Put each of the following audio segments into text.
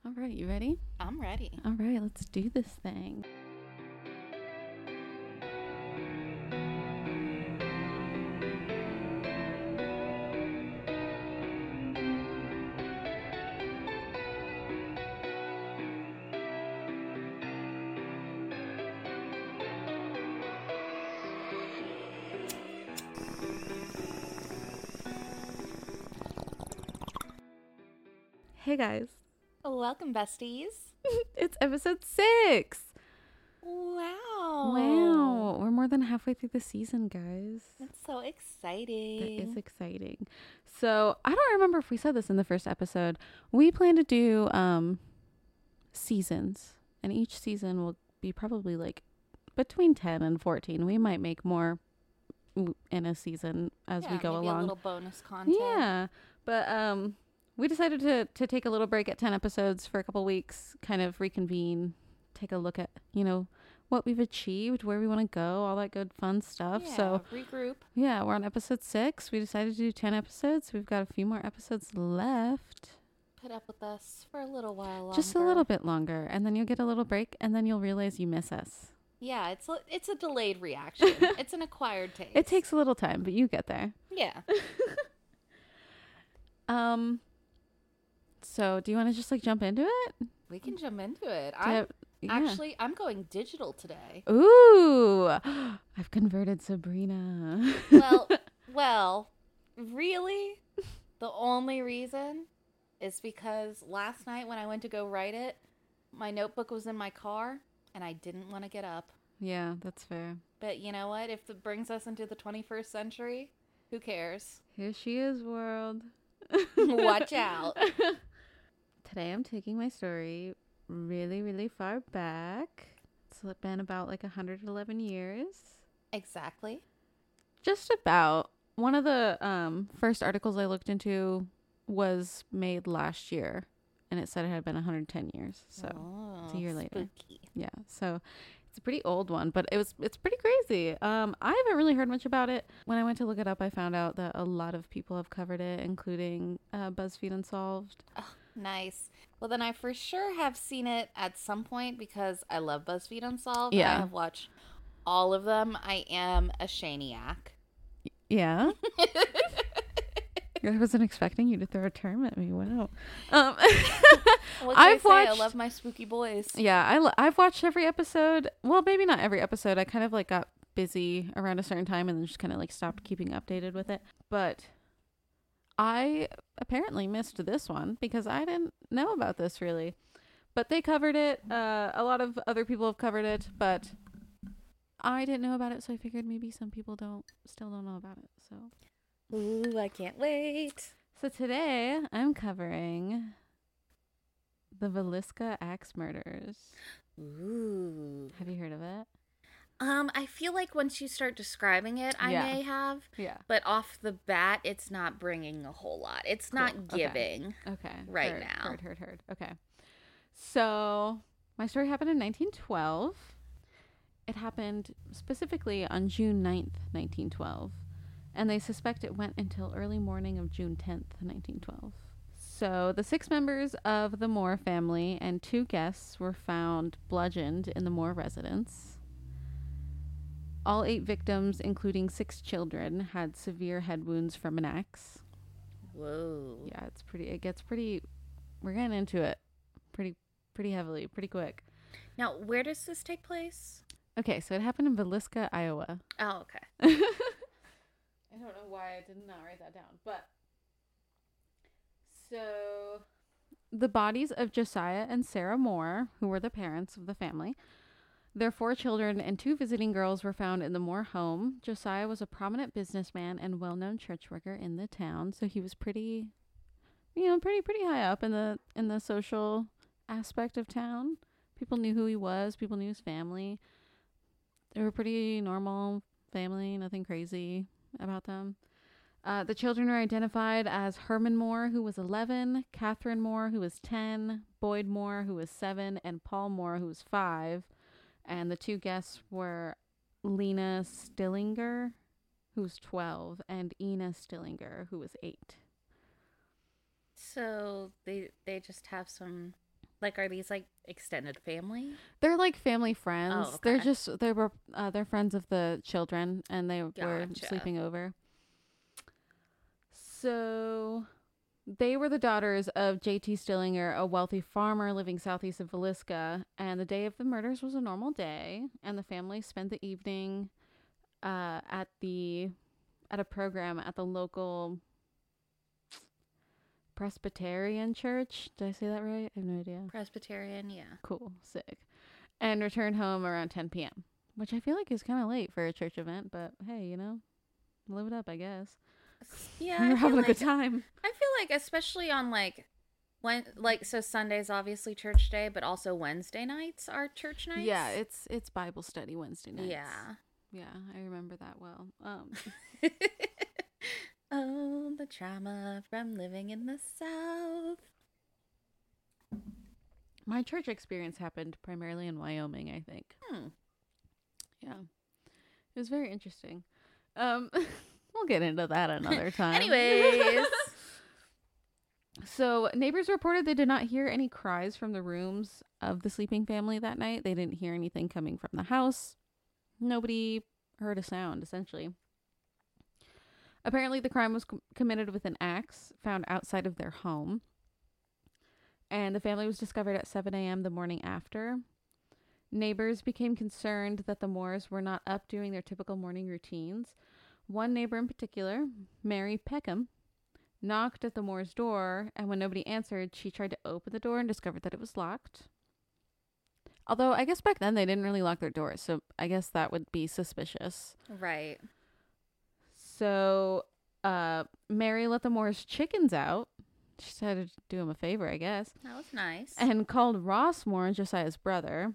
All right, you ready? I'm ready. All right, let's do this thing. Hey guys, Welcome, besties. it's episode 6. Wow. Wow, we're more than halfway through the season, guys. That's so exciting. That is exciting. So, I don't remember if we said this in the first episode. We plan to do seasons, and each season will be probably like between 10 and 14. We might make more in a season as we go maybe along. A little bonus content. Yeah, but we decided to take a little break at 10 episodes for a couple weeks, kind of reconvene, take a look at, what we've achieved, where we want to go, all that good fun stuff. Yeah, So regroup. yeah, we're on episode 6. We decided to do 10 episodes. We've got a few more episodes left. Put up with us for a little while longer. Just a little bit longer, and then you'll get a little break, and then you'll realize you miss us. Yeah, it's a delayed reaction. It's an acquired taste. It takes a little time, but you get there. Yeah. So do you want to just jump into it? We can jump into it. Yeah. I'm going digital today. Ooh, I've converted Sabrina. Well, really? The only reason is because last night when I went to go write it, my notebook was in my car and I didn't want to get up. Yeah, that's fair. But you know what? If it brings us into the 21st century, who cares? Here she is, world. Watch out. Today I'm taking my story really, really far back. It's been about 111 years. Exactly. Just about. One of the first articles I looked into was made last year, and it said it had been 110 years. So it's a year later. Spooky. Yeah, so it's a pretty old one, but it's pretty crazy. I haven't really heard much about it. When I went to look it up, I found out that a lot of people have covered it, including BuzzFeed Unsolved. Oh, nice. Well, then I for sure have seen it at some point because I love BuzzFeed Unsolved. Yeah. I have watched all of them. I am a Shaniac. Yeah. I wasn't expecting you to throw a term at me. Wow. What can I've I say? I watched- love my spooky boys. Yeah, I've watched every episode. Well, maybe not every episode. I kind of got busy around a certain time and then just kind of stopped keeping updated with it. But I apparently missed this one because I didn't know about this really. But they covered it. A lot of other people have covered it, but I didn't know about it, so I figured maybe some people still don't know about it. So Ooh, I can't wait. So today I'm covering the Villisca Axe murders. Ooh. Have you heard of it? I feel like once you start describing it, I Yeah. may have. Yeah. But off the bat, it's not bringing a whole lot. It's not Cool. Okay. giving. Okay. Right heard, now. Heard. Okay. So my story happened in 1912. It happened specifically on June 9th, 1912. And they suspect it went until early morning of June 10th, 1912. So the 6 members of the Moore family and 2 guests were found bludgeoned in the Moore residence. All 8 victims, including 6 children, had severe head wounds from an axe. Whoa. Yeah, it gets pretty, we're getting into it pretty heavily, pretty quick. Now, where does this take place? Okay, so it happened in Villisca, Iowa. Oh, okay. I don't know why I did not write that down, but so the bodies of Josiah and Sarah Moore, who were the parents of the family, their 4 children and 2 visiting girls were found in the Moore home. Josiah was a prominent businessman and well-known church worker in the town, so he was pretty high up in the social aspect of town. People knew who he was. People knew his family. They were pretty normal family, nothing crazy about them. The children were identified as Herman Moore, who was 11, Catherine Moore, who was 10, Boyd Moore, who was 7, and Paul Moore, who was 5. And the 2 guests were Lena Stillinger, who was 12, and Ina Stillinger, who was 8. So they just have some Like, are these like extended family? They're like family friends. Oh, They're okay. just they're friends of the children, and they were Gotcha. sleeping over. So they were the daughters of J.T. Stillinger, a wealthy farmer living southeast of Villisca, and the day of the murders was a normal day, and the family spent the evening at a program at the local Presbyterian church. Did I say that right? I have no idea. Presbyterian, yeah. Cool, sick. And returned home around 10 p.m., which I feel like is kind of late for a church event, but hey, live it up, I guess. Yeah, We were having a good time. I feel like especially on so Sunday's obviously church day, but also Wednesday nights are church nights. Yeah, it's Bible study Wednesday nights. Yeah. Yeah, I remember that well. Oh, the trauma from living in the South. My church experience happened primarily in Wyoming, I think. Yeah. It was very interesting. We'll get into that another time. Anyways. So, neighbors reported they did not hear any cries from the rooms of the sleeping family that night. They didn't hear anything coming from the house. Nobody heard a sound, essentially. Apparently, the crime was committed with an axe found outside of their home. And the family was discovered at 7 a.m. the morning after. Neighbors became concerned that the Moores were not up doing their typical morning routines. One neighbor in particular, Mary Peckham, knocked at the Moore's door, and when nobody answered, she tried to open the door and discovered that it was locked. Although, I guess back then they didn't really lock their doors, so I guess that would be suspicious. Right. So, Mary let the Moore's chickens out. She decided to do him a favor, I guess. That was nice. And called Ross Moore, Josiah's brother.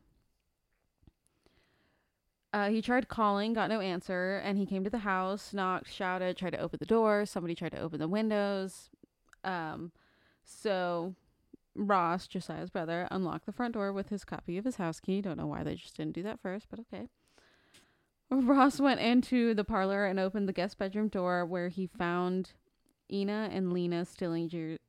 He tried calling, got no answer, and he came to the house, knocked, shouted, tried to open the door. Somebody tried to open the windows. So Ross, Josiah's brother, unlocked the front door with his copy of his house key. Don't know why they just didn't do that first, but okay. Ross went into the parlor and opened the guest bedroom door, where he found Ina and Lena Stillingers,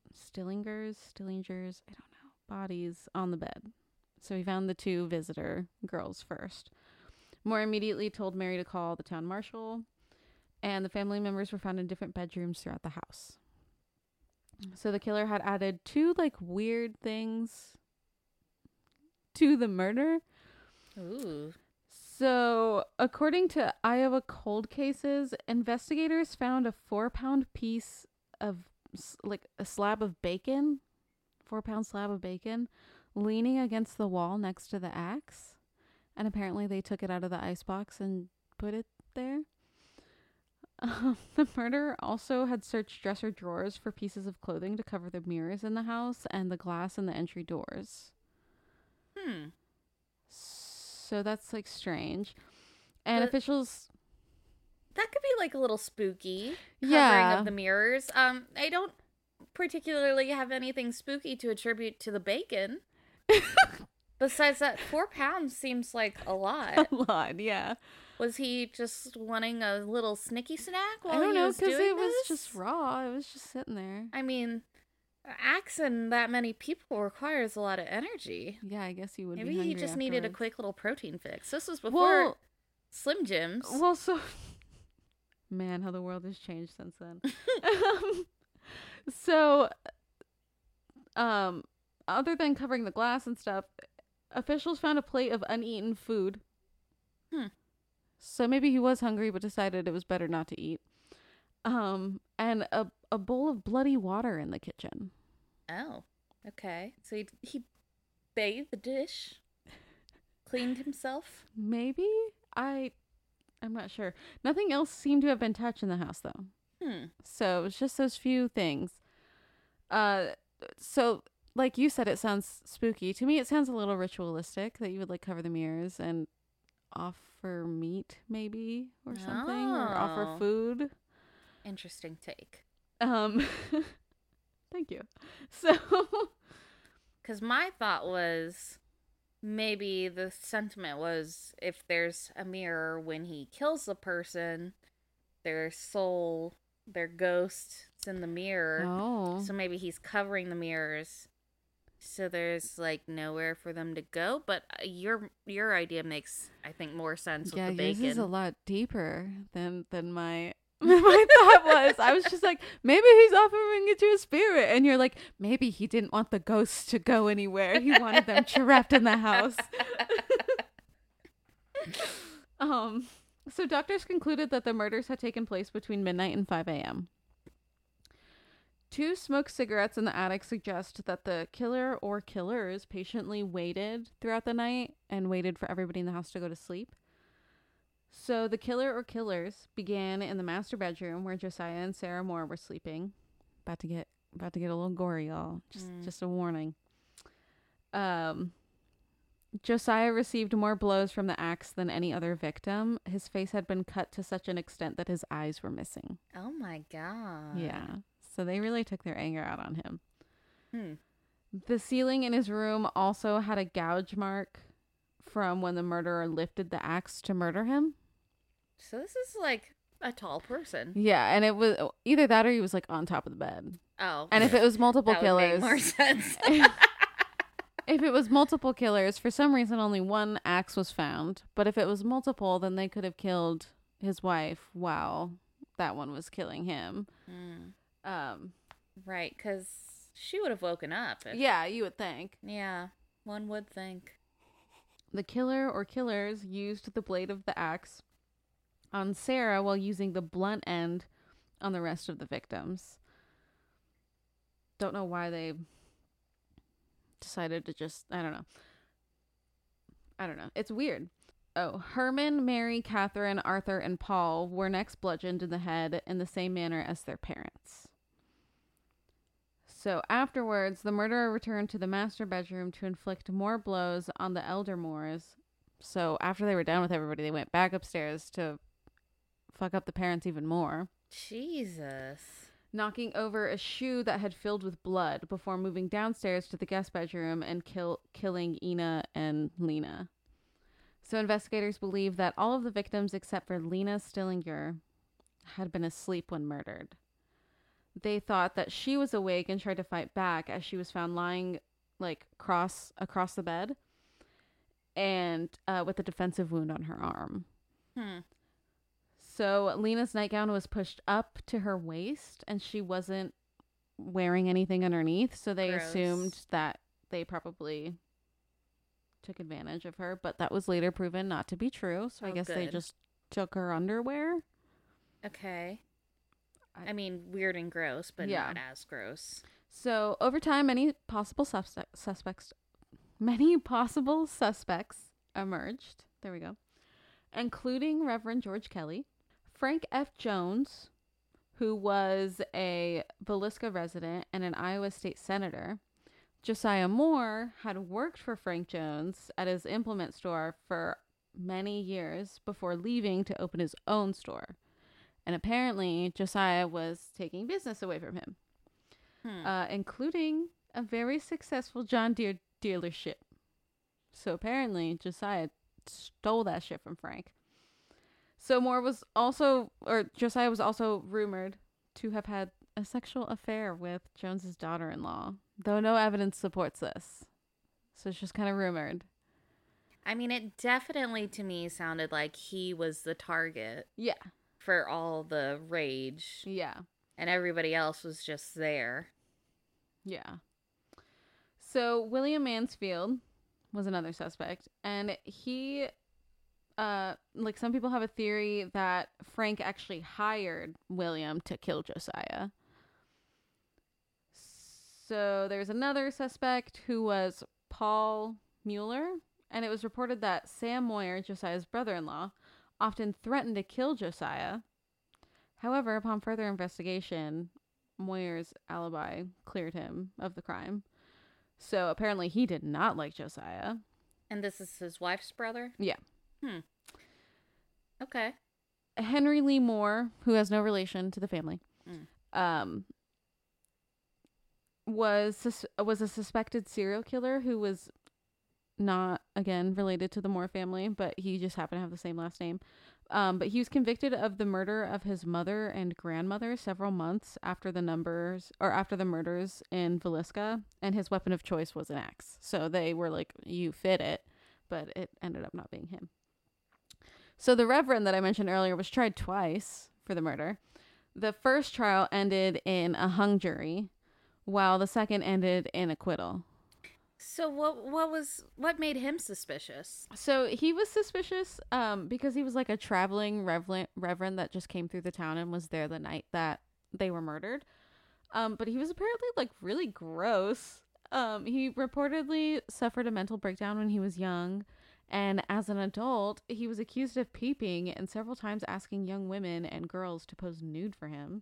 I don't know, bodies on the bed. So he found the two visitor girls first. Moore immediately told Mary to call the town marshal, and the family members were found in different bedrooms throughout the house. So the killer had added two weird things to the murder. Ooh. So, according to Iowa Cold Cases, investigators found a 4-pound piece of a slab of bacon, 4-pound slab of bacon, leaning against the wall next to the axe. And apparently they took it out of the icebox and put it there. The murderer also had searched dresser drawers for pieces of clothing to cover the mirrors in the house and the glass in the entry doors. So that's strange. And officials... That could be a little spooky. Covering of the mirrors. I don't particularly have anything spooky to attribute to the bacon. Besides that, 4 pounds seems like a lot. A lot, yeah. Was he just wanting a little snicky snack while I don't know, because it was just raw. It was just sitting there. I mean, axing that many people requires a lot of energy. Yeah, I guess he would Maybe be hungry he just needed a quick little protein fix. This was before Slim Jims. Well, so... Man, how the world has changed since then. Other than covering the glass and stuff, officials found a plate of uneaten food. So maybe he was hungry but decided it was better not to eat. And a bowl of bloody water in the kitchen. Oh, okay. So he bathed the dish, cleaned himself? Maybe? I'm not sure. Nothing else seemed to have been touched in the house, though. So it was just those few things. So, like you said, it sounds spooky. To me, it sounds a little ritualistic that you would cover the mirrors and offer meat, maybe, or something, or offer food. Interesting take. Thank you. So, because my thought was... Maybe the sentiment was if there's a mirror when he kills the person, their soul, their ghost is in the mirror. Oh. So maybe he's covering the mirrors So there's like nowhere for them to go, but your idea makes, I think, more sense with Yeah, the yours is a bacon. lot deeper than my my thought was. I was just like, maybe he's offering it to a spirit, and you're like, maybe he didn't want the ghosts to go anywhere. He wanted them trapped in the house. Um, so doctors concluded that the murders had taken place between midnight and 5 a.m. Two smoked cigarettes in the attic suggest that the killer or killers patiently waited throughout the night and waited for everybody in the house to go to sleep. So the killer or killers began in the master bedroom where Josiah and Sarah Moore were sleeping. About to get a little gory, y'all. Just a warning. Josiah received more blows from the axe than any other victim. His face had been cut to such an extent that his eyes were missing. Oh my god. Yeah. So they really took their anger out on him. Hmm. The ceiling in his room also had a gouge mark from when the murderer lifted the axe to murder him. So this is like a tall person. Yeah, and it was either that or he was like on top of the bed. Oh. And if it was multiple that would killers, make more sense. if it was multiple killers, for some reason only one axe was found. But if it was multiple, then they could have killed his wife while that one was killing him. Right, because she would have woken up. Yeah, you would think. Yeah, one would think. The killer or killers used the blade of the axe on Sarah while using the blunt end on the rest of the victims. Don't know why they decided to just, I don't know. It's weird. Oh, Herman, Mary, Catherine, Arthur, and Paul were next bludgeoned in the head in the same manner as their parents. So afterwards, the murderer returned to the master bedroom to inflict more blows on the elder Moores. So after they were done with everybody, they went back upstairs to fuck up the parents even more. Jesus. Knocking over a shoe that had filled with blood before moving downstairs to the guest bedroom and killing Ina and Lena. So investigators believe that all of the victims except for Lena Stillinger had been asleep when murdered. They thought that she was awake and tried to fight back as she was found lying like across the bed and with a defensive wound on her arm. So Lena's nightgown was pushed up to her waist and she wasn't wearing anything underneath. So they assumed that they probably took advantage of her. But that was later proven not to be true. So I guess they just took her underwear. Okay. I mean, weird and gross, but not as gross. So over time, many possible suspects emerged. There we go. Including Reverend George Kelly, Frank F. Jones, who was a Villisca resident and an Iowa state senator. Josiah Moore had worked for Frank Jones at his implement store for many years before leaving to open his own store. And apparently, Josiah was taking business away from him, including a very successful John Deere dealership. So apparently, Josiah stole that shit from Frank. So Josiah was also rumored to have had a sexual affair with Jones's daughter-in-law, though no evidence supports this. So it's just kind of rumored. I mean, it definitely to me sounded like he was the target. Yeah. For all the rage. Yeah. And everybody else was just there. Yeah. So William Mansfield was another suspect, and he like some people have a theory that Frank actually hired William to kill Josiah. So there's another suspect who was Paul Mueller, and it was reported that Sam Moyer, Josiah's brother-in-law, often threatened to kill Josiah. However, upon further investigation, Moyer's alibi cleared him of the crime. So apparently he did not like Josiah. And this is his wife's brother? Yeah. Okay. Henry Lee Moore, who has no relation to the family, was a suspected serial killer who was not, again, related to the Moore family, but he just happened to have the same last name. But he was convicted of the murder of his mother and grandmother several months after the murders in Villisca, and his weapon of choice was an axe. So they were like, "You fit it," but it ended up not being him. So the Reverend that I mentioned earlier was tried twice for the murder. The first trial ended in a hung jury, while the second ended in acquittal. So what made him suspicious? So he was suspicious because he was like a traveling reverend that just came through the town and was there the night that they were murdered. But he was apparently like really gross. He reportedly suffered a mental breakdown when he was young. And as an adult, he was accused of peeping and several times asking young women and girls to pose nude for him.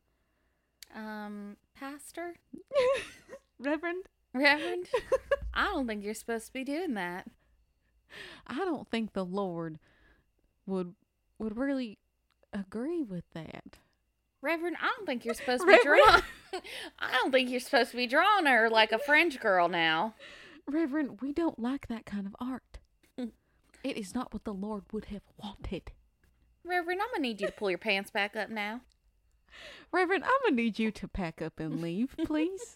Pastor? Reverend? I don't think you're supposed to be doing that. I don't think the Lord would really agree with that. Reverend, I don't think you're supposed to be drawn. I don't think you're supposed to be drawing her like a French girl now. Reverend, we don't like that kind of art. It is not what the Lord would have wanted. Reverend, I'm going to need you to pull your pants back up now. Reverend, I'm going to need you to pack up and leave, please.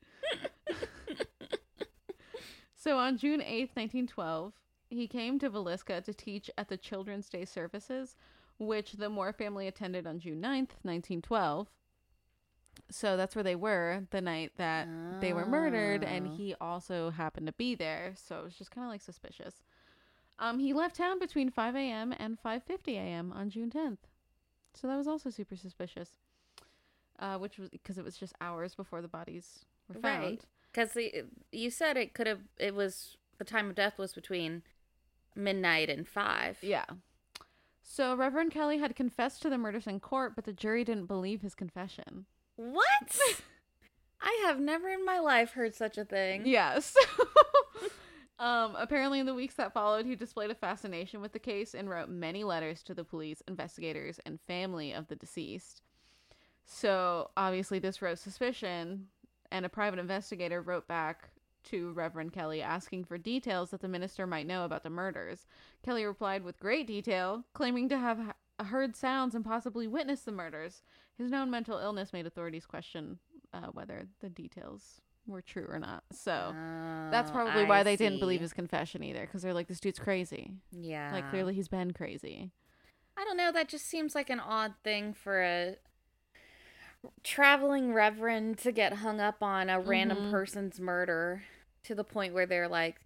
So on June 8th, 1912, he came to Villisca to teach at the Children's Day services, which the Moore family attended on June 9th, 1912. So that's where they were the night that they were murdered, and he also happened to be there, so it was just kind of like suspicious. He left town between 5 a.m. and 5:50 a.m. on June 10th. So that was also super suspicious, which was because it was just hours before the bodies were found. Right. Because you said it was, the time of death was between midnight and 5. Yeah. So Reverend Kelly had confessed to the murders in court, but the jury didn't believe his confession. What? I have never in my life heard such a thing. Yes. Apparently in the weeks that followed, he displayed a fascination with the case and wrote many letters to the police, investigators, and family of the deceased. So obviously this rose suspicion, and a private investigator wrote back to Reverend Kelly asking for details that the minister might know about the murders. Kelly replied with great detail, claiming to have heard sounds and possibly witnessed the murders. His known mental illness made authorities question whether the details were true or not. So that's probably why they didn't believe his confession either, because they're like, this dude's crazy. Yeah. Like, clearly he's been crazy. I don't know. That just seems like an odd thing for a traveling reverend to get hung up on a random person's murder to the point where they're like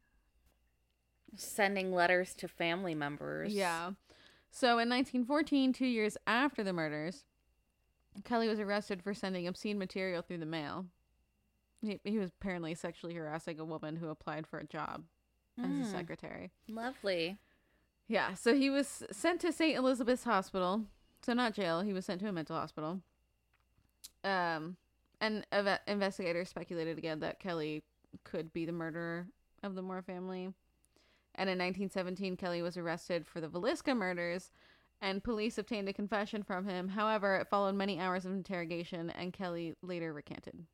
sending letters to family members. Yeah. So in 1914, 2 years after the murders, Kelly was arrested for sending obscene material through the mail. He was apparently sexually harassing a woman who applied for a job as a secretary. Lovely. Yeah, so he was sent to St. Elizabeth's Hospital. So not jail, he was sent to a mental hospital. And investigators speculated again that Kelly could be the murderer of the Moore family. And in 1917, Kelly was arrested for the Villisca murders, and police obtained a confession from him. However, it followed many hours of interrogation, and Kelly later recanted.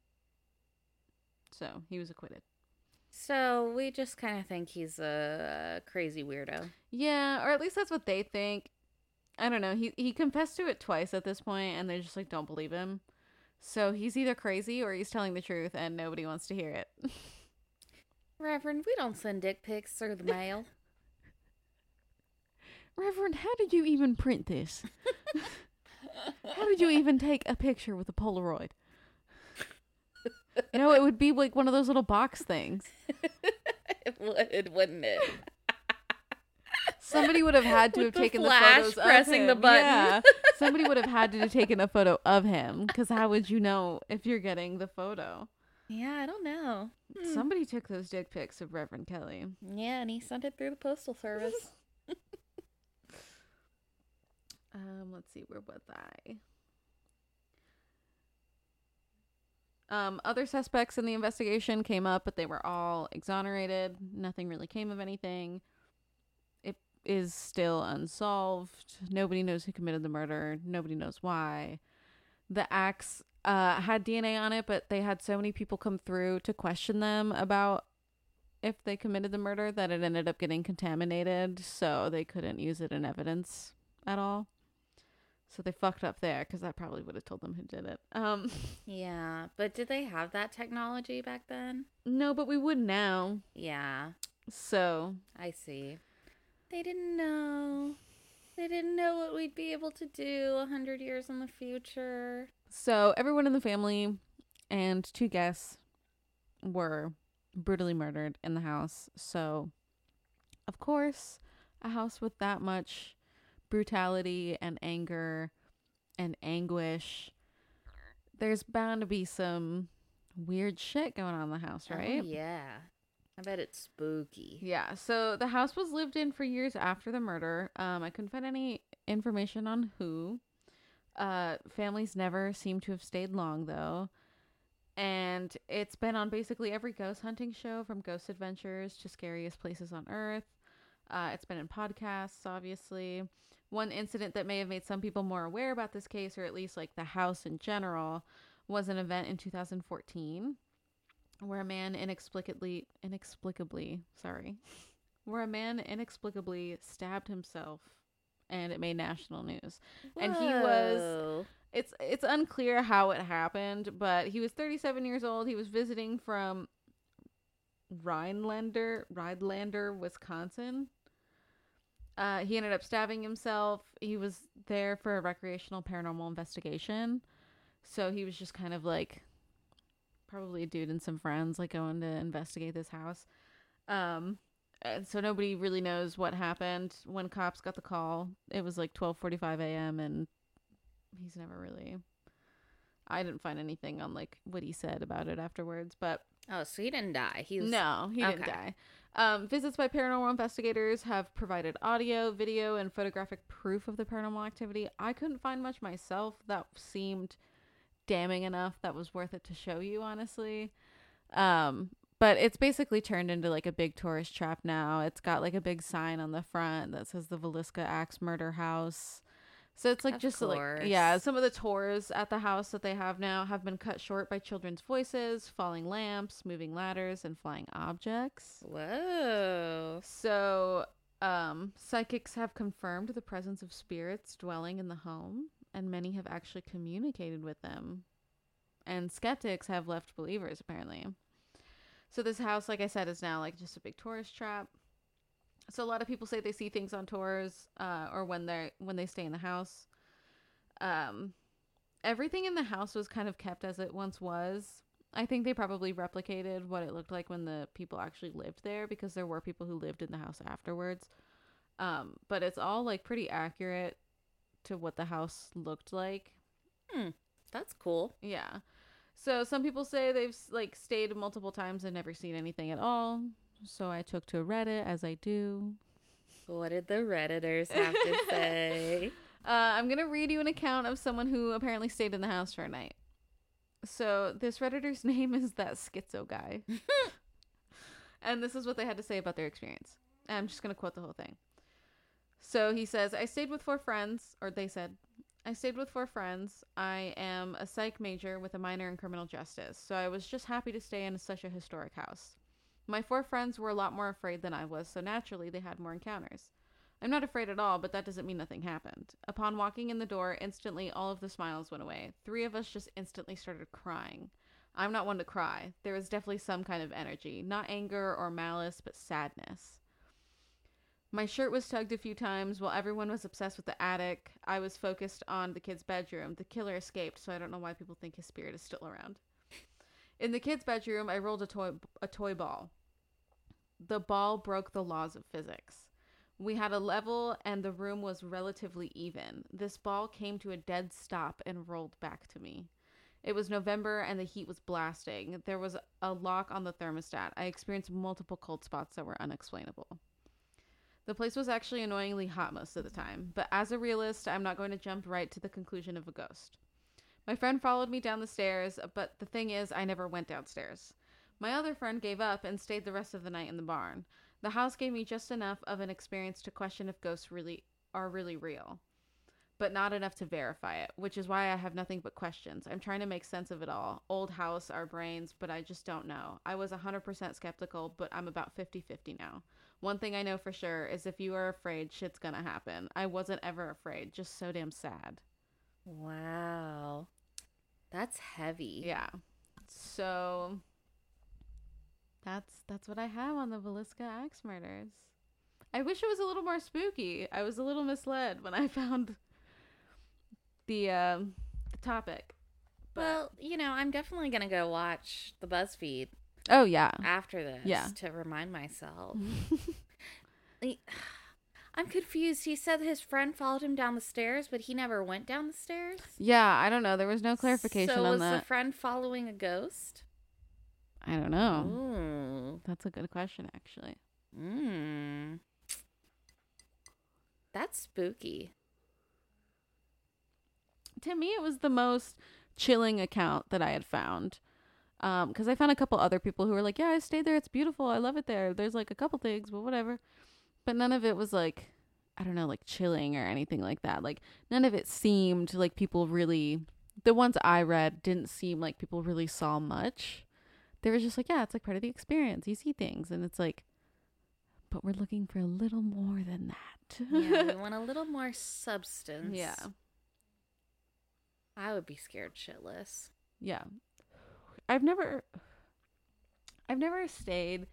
So he was acquitted. So we just kind of think he's a crazy weirdo. Yeah, or at least that's what they think. I don't know. He confessed to it twice at this point, and they just like don't believe him. So he's either crazy or he's telling the truth, and nobody wants to hear it. Reverend, we don't send dick pics through the mail. Reverend, how did you even print this? How did you even take a picture with a Polaroid? You know, it would be like one of those little box things. It would, wouldn't it? Somebody would have had to have taken the flash photos pressing of him. the button. Yeah. Somebody would have had to have taken a photo of him, because how would you know if you're getting the photo? Yeah, I don't know. Somebody took those dick pics of Reverend Kelly. Yeah, and he sent it through the postal service. Let's see, where was I? Other suspects in the investigation came up, but they were all exonerated. Nothing really came of anything. It is still unsolved. Nobody knows who committed the murder. Nobody knows why. The axe had DNA on it, but they had so many people come through to question them about if they committed the murder, that it ended up getting contaminated, so they couldn't use it in evidence at all. So they fucked up there, because that probably would have told them who did it. Yeah, but did they have that technology back then? No, but we would now. Yeah, So I see. They didn't know. They didn't know what we'd be able to do 100 years in the future. everyone in the family and 2 guests were brutally murdered in the house. So, of course, a house with that much brutality and anger and anguish, there's bound to be some weird shit going on in the house, right? Oh, yeah. I bet it's spooky. Yeah. So the house was lived in for years after the murder. I couldn't find any information on who. Families never seem to have stayed long, though. And it's been on basically every ghost hunting show, from Ghost Adventures to Scariest Places on Earth. It's been in podcasts, obviously. One incident that may have made some people more aware about this case, or at least like the house in general, was an event in 2014 where a man inexplicably stabbed himself, and it made national news. Whoa. And he was, it's unclear how it happened, but he was 37 years old. He was visiting from Rhinelander, Wisconsin. He ended up stabbing himself. He was there for a recreational paranormal investigation. So he was just kind of like probably a dude and some friends like going to investigate this house. And so nobody really knows what happened when cops got the call. It was like 12:45 a.m. and he's never really, I didn't find anything on like what he said about it afterwards, but Oh, so he didn't die. No, he didn't die. Visits by paranormal investigators have provided audio, video, and photographic proof of the paranormal activity. I couldn't find much myself that seemed damning enough that was worth it to show you, honestly. But it's basically turned into like a big tourist trap now. It's got like a big sign on the front that says the Villisca Axe Murder House. So it's like, Of just course. like, yeah, some of the tours at the house that they have now have been cut short by children's voices, falling lamps, moving ladders, and flying objects. Whoa. So, psychics have confirmed the presence of spirits dwelling in the home, and many have actually communicated with them. And skeptics have left believers, apparently. So this house, like I said, is now like just a big tourist trap. So a lot of people say they see things on tours, or when they stay in the house. Everything in the house was kind of kept as it once was. I think they probably replicated what it looked like when the people actually lived there, because there were people who lived in the house afterwards. But it's all like pretty accurate to what the house looked like. That's cool. Yeah. So some people say they've like stayed multiple times and never seen anything at all. So I took to Reddit, as I do. What did the Redditors have to say? I'm going to read you an account of someone who apparently stayed in the house for a night. So this Redditor's name is That Schizo Guy. And this is what they had to say about their experience. I'm just going to quote the whole thing. So he says, I stayed with 4 friends, or they said, I stayed with 4 friends. I am a psych major with a minor in criminal justice. So I was just happy to stay in such a historic house. My 4 friends were a lot more afraid than I was, so naturally they had more encounters. I'm not afraid at all, but that doesn't mean nothing happened. Upon walking in the door, instantly all of the smiles went away. 3 of us just instantly started crying. I'm not one to cry. There was definitely some kind of energy. Not anger or malice, but sadness. My shirt was tugged a few times while everyone was obsessed with the attic. I was focused on the kid's bedroom. The killer escaped, so I don't know why people think his spirit is still around. In the kid's bedroom, I rolled a toy ball. The ball broke the laws of physics. We had a level and the room was relatively even. This ball came to a dead stop and rolled back to me. It was November and the heat was blasting. There was a lock on the thermostat. I experienced multiple cold spots that were unexplainable. The place was actually annoyingly hot most of the time, but as a realist, I'm not going to jump right to the conclusion of a ghost. My friend followed me down the stairs, but the thing is, I never went downstairs. My other friend gave up and stayed the rest of the night in the barn. The house gave me just enough of an experience to question if ghosts are really real. but not enough to verify it, which is why I have nothing but questions. I'm trying to make sense of it all. Old house, our brains, but I just don't know. I was 100% skeptical, but I'm about 50-50 now. One thing I know for sure is if you are afraid, shit's gonna happen. I wasn't ever afraid, just so damn sad. Wow. That's heavy. Yeah. So that's what I have on the Villisca axe murders. I wish it was a little more spooky. I was a little misled when I found the topic. But Well, I'm definitely going to go watch the BuzzFeed oh yeah. after this to remind myself. I'm confused. He said his friend followed him down the stairs, but he never went down the stairs. Yeah, I don't know. There was no clarification So on was that. the friend following a ghost? I don't know. Ooh. That's a good question, actually. That's spooky. To me, it was the most chilling account that I had found. Because I found a couple other people who were like, yeah, I stayed there. It's beautiful. I love it there. There's like a couple things, but whatever. But none of it was like, I don't know, like chilling or anything like that. Like none of it seemed like people really, the ones I read didn't seem like people really saw much. They were just like, yeah, it's like part of the experience. You see things. And it's like, but we're looking for a little more than that. Yeah, we want a little more substance. Yeah. I would be scared shitless. Yeah. I've never stayed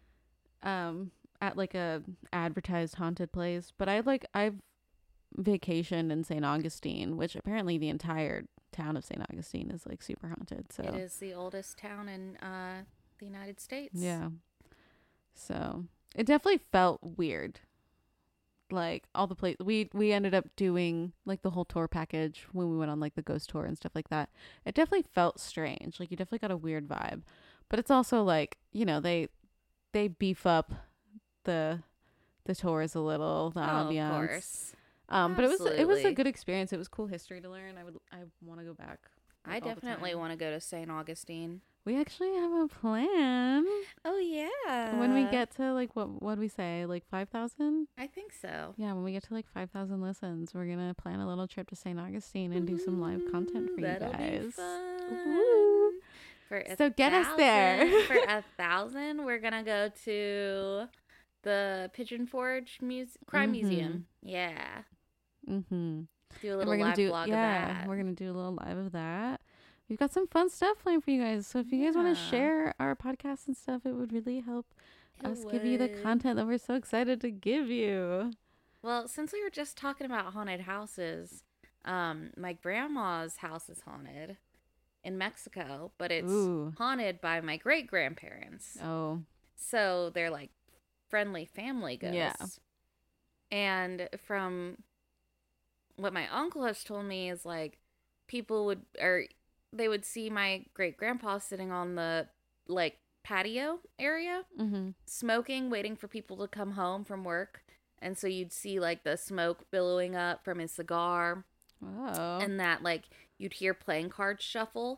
at like a advertised haunted place, but I've vacationed in St. Augustine, which apparently the entire town of St. Augustine is like super haunted. So it is the oldest town in the United States. yeah. So it definitely felt weird. Like all the place we ended up doing like the whole tour package when we went on like the ghost tour and stuff like that. It definitely felt strange. Like you definitely got a weird vibe. But it's also like, they beef up the tours a little, the ambiance. Of course. But it was a Absolutely. good experience. It was cool history to learn. I want to go back. I definitely want to go to St. Augustine. We actually have a plan. Oh, yeah. When we get to like what we say, like 5,000? I think so. Yeah, when we get to like 5,000 listens, we're gonna plan a little trip to St. Augustine and do some live content for That'll you guys. Be fun. Woo. So get us there. For 1,000, we're gonna go to the Pigeon Forge Crime Museum. Yeah. Mm-hmm. Do a little live vlog of that. We're gonna do a little live of that. We've got some fun stuff planned for you guys. So if you guys want to share our podcast and stuff, it would really help us give you the content that we're so excited to give you. Well, since we were just talking about haunted houses, my grandma's house is haunted in Mexico, but it's haunted by my great grandparents. Oh. So they're like friendly family ghosts. Yeah. And from what my uncle has told me is like they would see my great grandpa sitting on the like patio area, smoking, waiting for people to come home from work. And so you'd see like the smoke billowing up from his cigar. Oh. And that like you'd hear playing cards shuffle.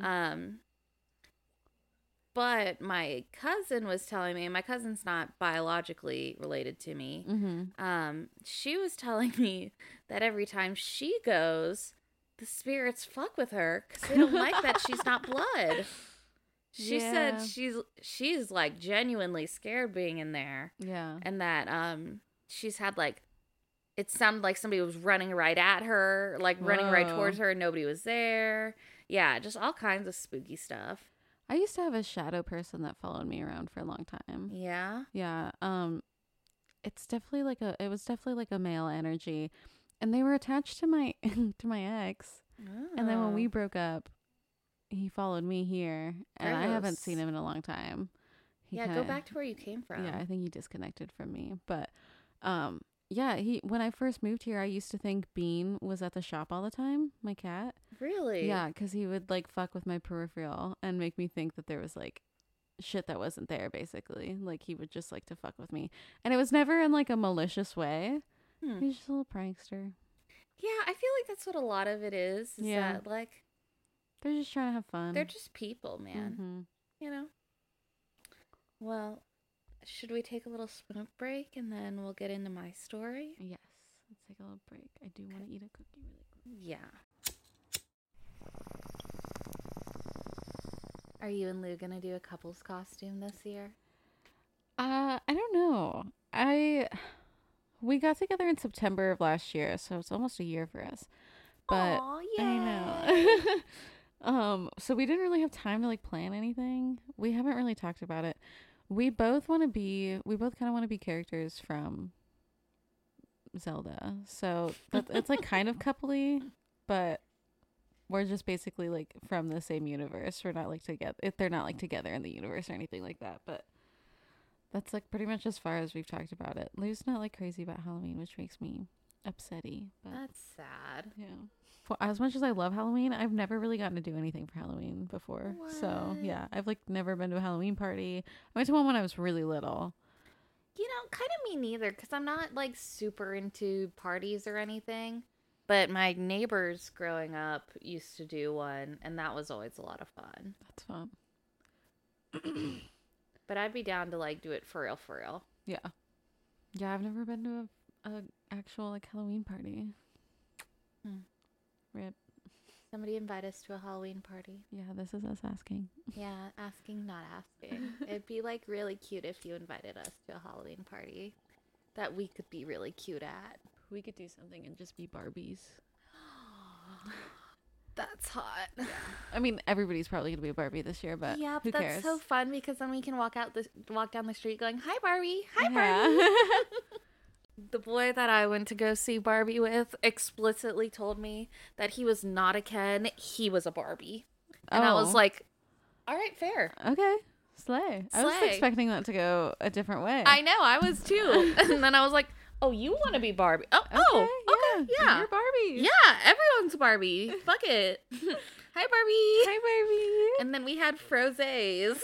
But my cousin was telling me, and my cousin's not biologically related to me. She was telling me that every time she goes, the spirits fuck with her because they don't like that she's not blood. She said she's like genuinely scared being in there. Yeah. And that she's had like, it sounded like somebody was running right at her, like running right towards her and nobody was there. Yeah, just all kinds of spooky stuff. I used to have a shadow person that followed me around for a long time. Yeah. Yeah. It was definitely like a male energy. And they were attached to my ex. Oh. And then when we broke up, he folled me here. And I haven't seen him in a long time. Go back to where you came from. Yeah, I think he disconnected from me. But when I first moved here, I used to think Bean was at the shop all the time, my cat. Really? Yeah, because he would like fuck with my peripheral and make me think that there was like shit that wasn't there, basically. Like he would just like to fuck with me. And it was never in like a malicious way. He's just a little prankster. Yeah, I feel like that's what a lot of it is that, like... They're just trying to have fun. They're just people, man. You know? Well, should we take a little smoke break and then we'll get into my story? Yes. Let's take a little break. I do want to eat a cookie really quick. Yeah. Are you and Lou gonna do a couple's costume this year? I don't know. We got together in September of last year, so it's almost a year for us. But Aw, I know. So we didn't really have time to like plan anything. We haven't really talked about it. We both kind of want to be characters from Zelda. So it's like kind of coupley, but we're just basically like from the same universe. We're not like together. If they're not like together in the universe or anything like that, but that's like pretty much as far as we've talked about it. Lou's not like crazy about Halloween, which makes me upsetty. But That's sad. yeah. For as much as I love Halloween, I've never really gotten to do anything for Halloween before. So What? yeah, I've like never been to a Halloween party. I went to one when I was really little. You know, kind of me neither, because I'm not like super into parties or anything. But my neighbors growing up used to do one, and that was always a lot of fun. That's fun. But I'd be down to like do it for real, for real. Yeah. Yeah, I've never been to a actual like Halloween party. Rip. Somebody invite us to a Halloween party. Yeah, this is us asking. Yeah, asking, not asking. It'd be like really cute if you invited us to a Halloween party that we could be really cute at. We could do something and just be Barbies. That's hot. I mean, everybody's probably gonna be a Barbie this year, but Yeah, who but cares? that's so fun because then we can walk down the street going, "Hi Barbie, hi Yeah. Barbie." The boy that I went to go see Barbie with explicitly told me that he was not a Ken, he was a Barbie. And I was Oh. like, all right, fair. Okay, slay. I was Slay. expecting that to go a different way. I know, I was too. And then I was like, oh, you want to be Barbie? Okay, yeah. You're Barbie. Yeah, everyone's Barbie. Fuck it. Hi, Barbie. Hi, Barbie. And then we had frosés.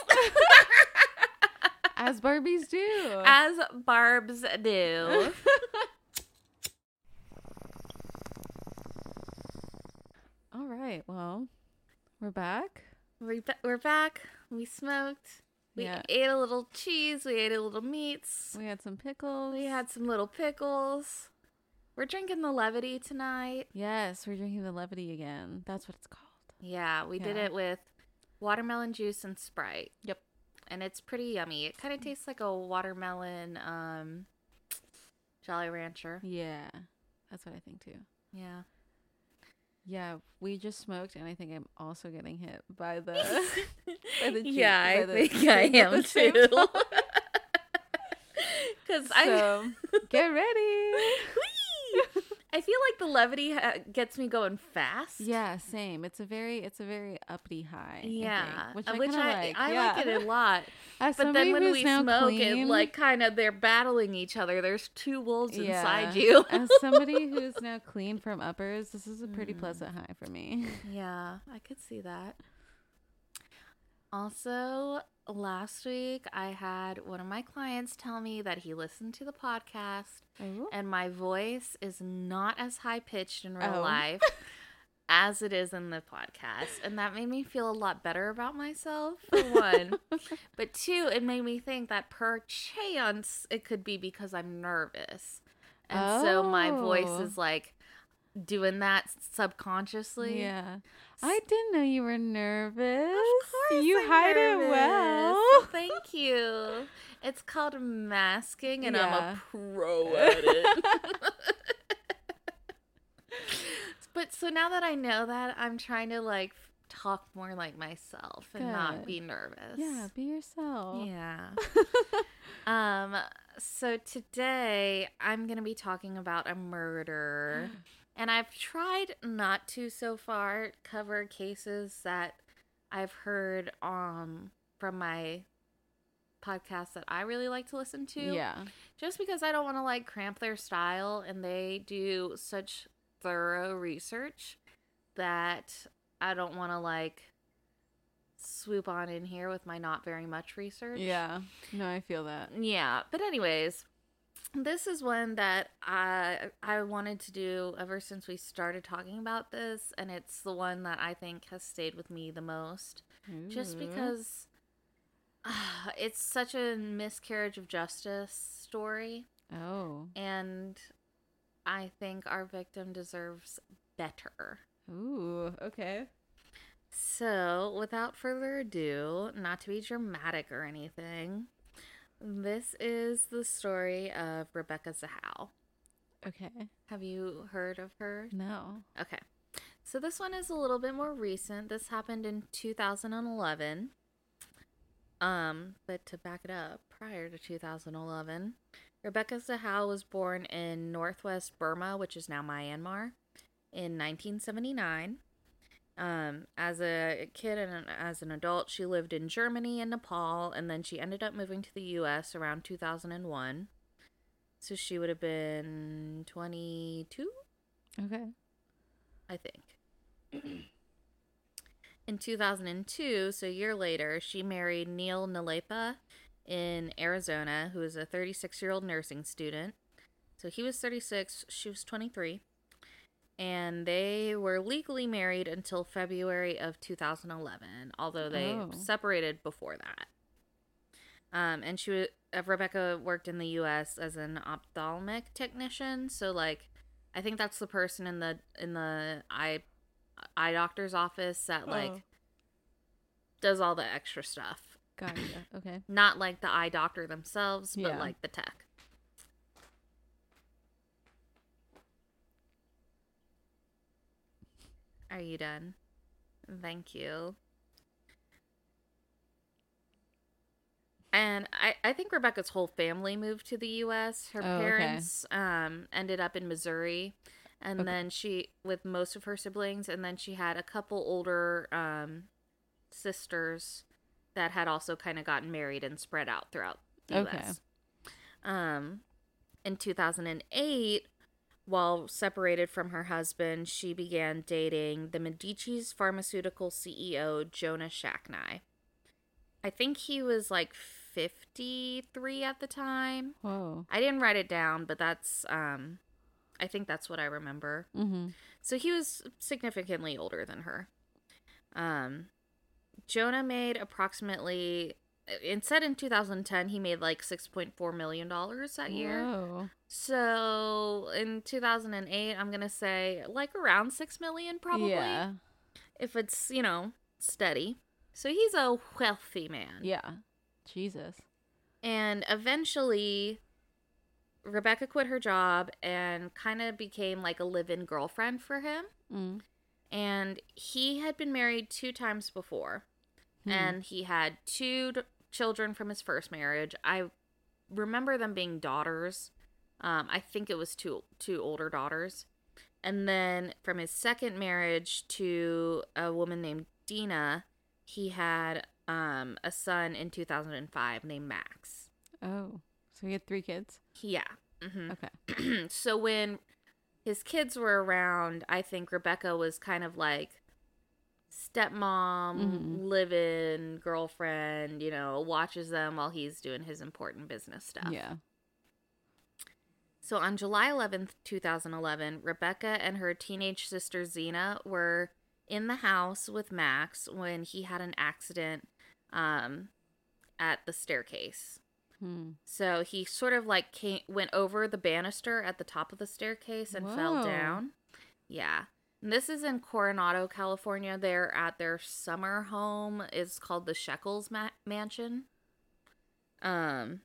As Barbies do. As Barbs do. All right. Well, we're back. We're back. We smoked. We Yeah. ate a little cheese. We ate a little meats. We had some pickles. We had some little pickles. We're drinking the Levity tonight. Yes, we're drinking the Levity again. That's what it's called. Yeah, we did Yeah. it with watermelon juice and Sprite. Yep. And it's pretty yummy. It kind of tastes like a watermelon Jolly Rancher. Yeah, that's what I think too. Yeah. Yeah, we just smoked, and I think I'm also getting hit by the. by the Yeah, I by the think I drink at am the same too. time. Because So get ready. I feel like the Levity gets me going fast. Yeah, same. It's a very uppity high. Yeah, I think, which I kinda like. I Yeah. like it a lot. As But then somebody when who's we now smoke, it clean, like kind of they're battling each other. There's two wolves Yeah. inside you. As somebody who's now clean from uppers, this is a pretty pleasant high for me. Yeah, I could see that. Also, last week I had one of my clients tell me that he listened to the podcast Ooh. and my voice is not as high pitched in real Oh. life as it is in the podcast. And that made me feel a lot better about myself, for one. But two, it made me think that perchance it could be because I'm nervous. And so my voice Oh. is like doing that subconsciously. Yeah. I didn't know you were nervous. Of course You I'm hide nervous. it well. Thank you. It's called masking, and I'm Yeah. a pro at it. But so now that I know that, I'm trying to like talk more like myself and not Good. be nervous. Yeah, be yourself. Yeah. So today I'm going to be talking about a murder. And I've tried not to so far cover cases that I've heard from my podcasts that I really like to listen to. Yeah. Just because I don't want to like cramp their style, and they do such thorough research that I don't want to like swoop on in here with my not very much research. Yeah. No, I feel that. Yeah, but anyways, this is one that I wanted to do ever since we started talking about this, and it's the one that I think has stayed with me the most, just Ooh. because it's such a miscarriage of justice story, Oh. and I think our victim deserves better. Ooh, okay. So, without further ado, not to be dramatic or anything, this is the story of Rebecca Zahau. Okay. Have you heard of her? No. Okay. So, this one is a little bit more recent. This happened in 2011. But to back it up, prior to 2011, Rebecca Zahau was born in northwest Burma, which is now Myanmar, in 1979. As a kid and as an adult, she lived in Germany and Nepal, and then she ended up moving to the U.S. around 2001. So she would have been 22, Okay. I think. In 2002, so a year later, she married Neil Nalepa in Arizona, who is a 36-year-old nursing student. So he was 36, she was 23. And they were legally married until February of 2011, although they separated before that. And Rebecca worked in the U.S. as an ophthalmic technician. So, like, I think that's the person in the eye doctor's office that does all the extra stuff. Gotcha. Okay. Not like the eye doctor themselves, but like the tech. Are you done? Thank you. And I think Rebecca's whole family moved to the U.S. Her parents ended up in Missouri. And then she, with most of her siblings, and then she had a couple older sisters that had also kind of gotten married and spread out throughout the U.S. In 2008, while separated from her husband, she began dating the Medici's pharmaceutical CEO, Jonah Shacknai. I think he was like 53 at the time. Whoa. I didn't write it down, but that's, I think that's what I remember. Mm-hmm. So he was significantly older than her. Jonah made approximately, it said in 2010, he made like $6.4 million that year. Whoa. So in 2008, I'm going to say like around 6 million probably. Yeah. If it's, steady. So he's a wealthy man. Yeah. Jesus. And eventually, Rebecca quit her job and kind of became like a live-in girlfriend for him. Mm. And he had been married 2 times before. And he had 2 children from his first marriage. I remember them being daughters. I think it was two older daughters. And then from his second marriage to a woman named Dina, he had a son in 2005 named Max. Oh, so he had 3 kids? Yeah. Mm-hmm. Okay. So when his kids were around, I think Rebecca was kind of like stepmom, live-in girlfriend, watches them while he's doing his important business stuff. Yeah. So on July 11th, 2011, Rebecca and her teenage sister Zena were in the house with Max when he had an accident at the staircase. So he sort of like went over the banister at the top of the staircase and fell down. Yeah. And this is in Coronado, California. They're at their summer home. It's called the Shekels Mansion. Or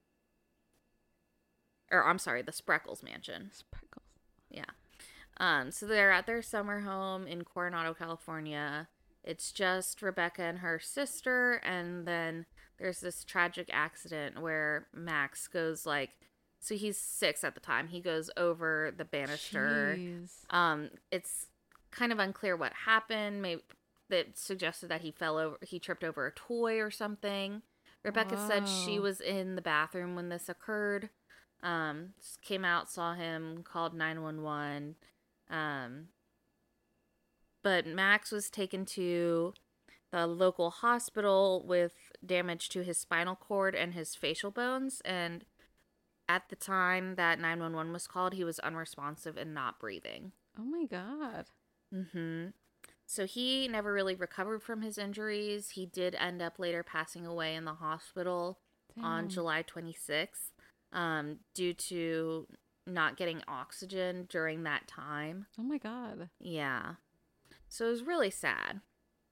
I'm sorry, the Spreckles Mansion. Spreckles. Yeah. So they're at their summer home in Coronado, California. It's just Rebecca and her sister, and then there's this tragic accident where Max goes so he's 6 at the time. He goes over the banister. Jeez. It's kind of unclear what happened. Maybe that suggested that he tripped over a toy or something. Rebecca said she was in the bathroom when this occurred. Just came out, saw him, called 911. But Max was taken to the local hospital with damage to his spinal cord and his facial bones. And at the time that 911 was called, he was unresponsive and not breathing. Oh my God. Mm-hmm. So he never really recovered from his injuries. He did end up later passing away in the hospital on July 26th due to not getting oxygen during that time. Oh my God. Yeah. So it was really sad.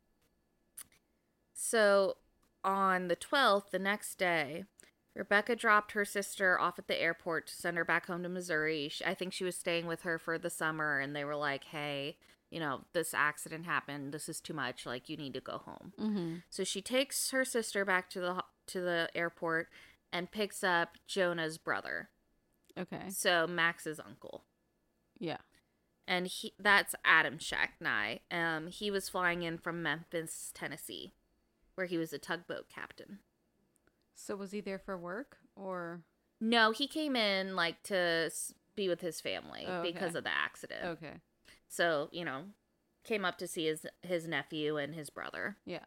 So on the 12th, the next day, Rebecca dropped her sister off at the airport to send her back home to Missouri. I think she was staying with her for the summer, and they were like, hey, you know, this accident happened. This is too much. Like, you need to go home. Mm-hmm. So she takes her sister back to the airport and picks up Jonah's brother. Okay. So Max's uncle. Yeah. And that's Adam Shacknai. He was flying in from Memphis, Tennessee, where he was a tugboat captain. So was he there for work or? No, he came in like to be with his family because of the accident. Okay. So, you know, came up to see his nephew and his brother. Yeah.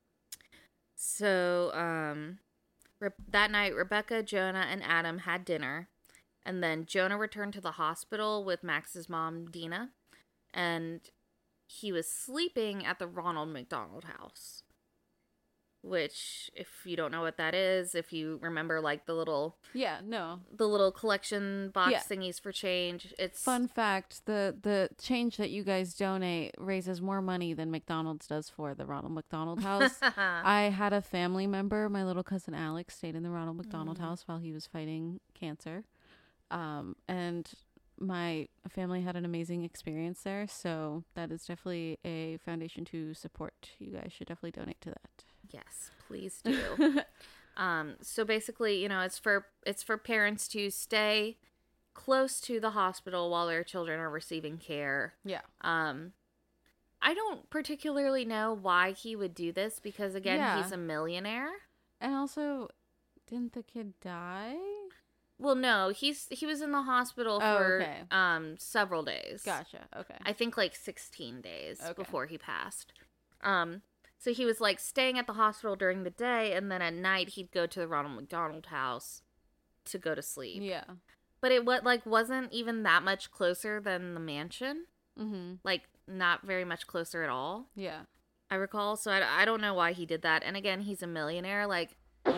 So, that night, Rebecca, Jonah, and Adam had dinner. And then Jonah returned to the hospital with Max's mom, Dina. And he was sleeping at the Ronald McDonald House. Which, if you don't know what that is, if you remember, like, the little collection box thingies for change, it's... Fun fact, the change that you guys donate raises more money than McDonald's does for the Ronald McDonald House. I had a family member, my little cousin Alex, stayed in the Ronald McDonald House while he was fighting cancer. And my family had an amazing experience there, so that is definitely a foundation to support. You guys should definitely donate to that. Yes, please do. So basically, you know, it's for parents to stay close to the hospital while their children are receiving care. Yeah. I don't particularly know why he would do this because, again, he's a millionaire. And also, didn't the kid die? Well, no, he was in the hospital for several days. Gotcha. Okay. I think like 16 days before he passed. So he was like staying at the hospital during the day, and then at night he'd go to the Ronald McDonald House to go to sleep. Yeah. But it wasn't even that much closer than the mansion. Mm-hmm. Like, not very much closer at all. Yeah. I recall. So I don't know why he did that. And again, he's a millionaire. Like,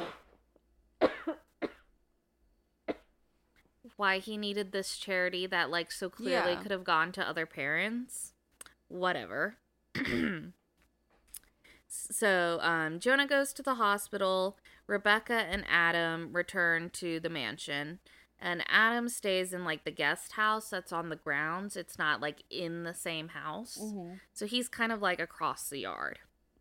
why he needed this charity that, like, so clearly could have gone to other parents. Whatever. So, Jonah goes to the hospital. Rebecca and Adam return to the mansion. And Adam stays in, like, the guest house that's on the grounds. It's not, like, in the same house. Mm-hmm. So he's kind of, like, across the yard.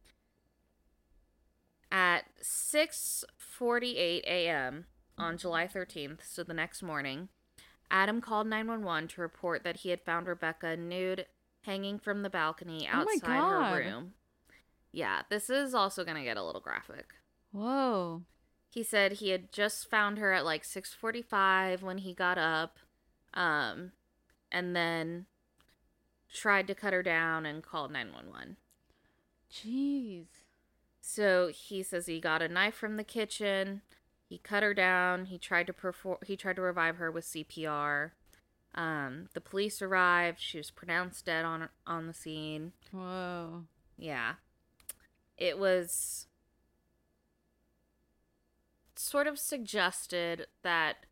At 6:48 a.m. on July 13th, so the next morning, Adam called 911 to report that he had found Rebecca nude, hanging from the balcony outside her room. Yeah, this is also going to get a little graphic. Whoa. He said he had just found her at like 6:45 when he got up, and then tried to cut her down and called 911. Jeez. So he says he got a knife from the kitchen. He cut her down. He tried to revive her with CPR. The police arrived. She was pronounced dead on the scene. Whoa. Yeah. It was sort of suggested that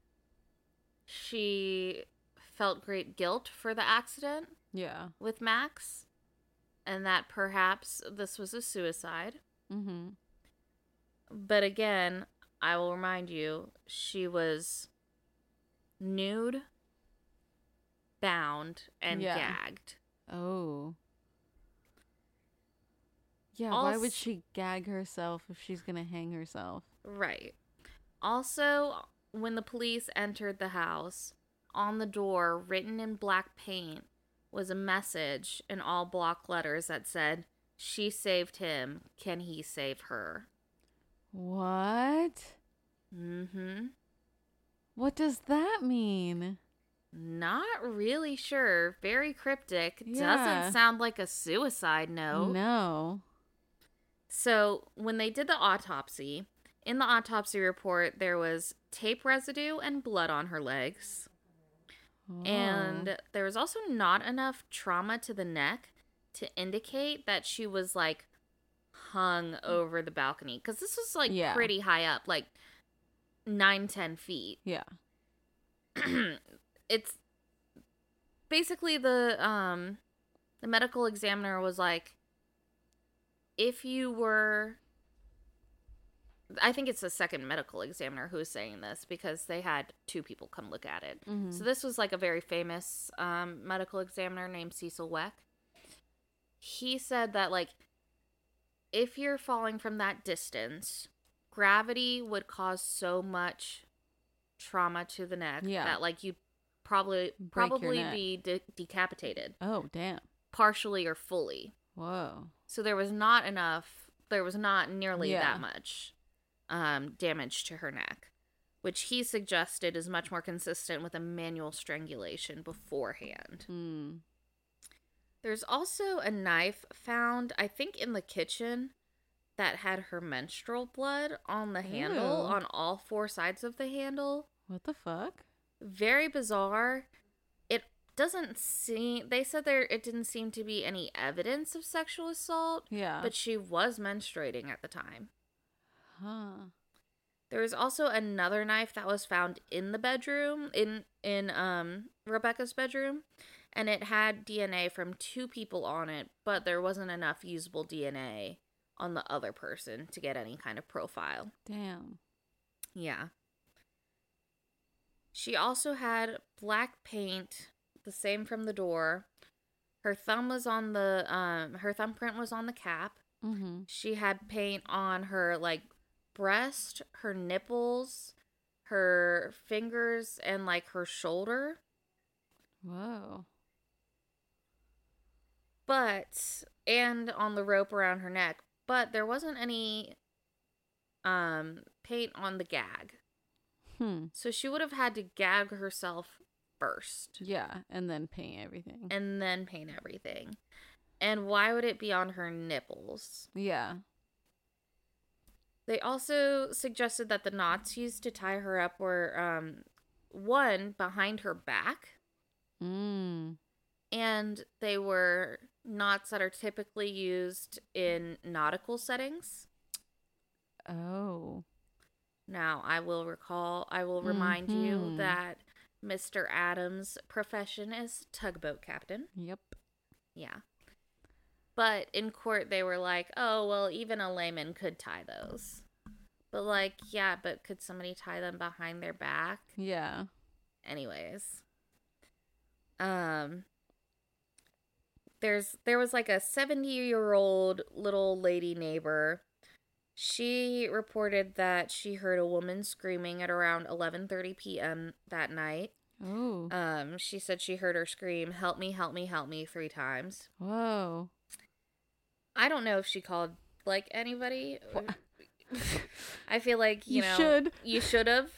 she felt great guilt for the accident with Max, and that perhaps this was a suicide. Mm-hmm. But again, I will remind you, she was nude, bound, and gagged. Oh. Yeah, why would she gag herself if she's going to hang herself? Right. Also, when the police entered the house, on the door, written in black paint, was a message in all block letters that said, "She saved him. Can he save her?" What? Mm-hmm. What does that mean? Not really sure. Very cryptic. Yeah. Doesn't sound like a suicide note. No. So, when they did the autopsy, in the autopsy report, there was tape residue and blood on her legs. Oh. And there was also not enough trauma to the neck to indicate that she was, like, hung over the balcony. Because this was, like, pretty high up, like 9-10 feet. Yeah. it's basically the medical examiner was like, if you were, I think it's the second medical examiner who is saying this because they had two people come look at it. Mm-hmm. So this was like a very famous medical examiner named Cecil Weck. He said that, like, if you're falling from that distance, gravity would cause so much trauma to the neck that, like, you probably be decapitated. Oh, damn. Partially or fully. Whoa. So there was not nearly that much damage to her neck, which he suggested is much more consistent with a manual strangulation beforehand. Mm. There's also a knife found, I think, in the kitchen that had her menstrual blood on the handle, on all four sides of the handle. What the fuck? Very bizarre. It doesn't seem, they said it didn't seem to be any evidence of sexual assault. Yeah. But she was menstruating at the time. Huh. There was also another knife that was found in the bedroom, in Rebecca's bedroom, and it had DNA from two people on it, but there wasn't enough usable DNA on the other person to get any kind of profile. Damn. Yeah. She also had black paint, the same from the door. Her thumb was on the her thumbprint was on the cap. Mm-hmm. She had paint on her, like, breast, her nipples, her fingers, and, like, her shoulder. Whoa. And on the rope around her neck. But there wasn't any paint on the gag. So she would have had to gag herself first. Yeah, and then paint everything. And why would it be on her nipples? Yeah. They also suggested that the knots used to tie her up were, one, behind her back. Mm. And they were knots that are typically used in nautical settings. Oh. Now, I will remind you that Mr. Adams' profession is tugboat captain. Yep. Yeah. But in court, they were like, oh, well, even a layman could tie those. But, like, yeah, but could somebody tie them behind their back? Yeah. Anyways. There was, like, a 70-year-old little lady neighbor. She reported that she heard a woman screaming at around 11:30 p.m. that night. Oh. She said she heard her scream, "Help me, help me, help me," 3 times. Whoa. I don't know if she called, like, anybody. I feel like, you should have.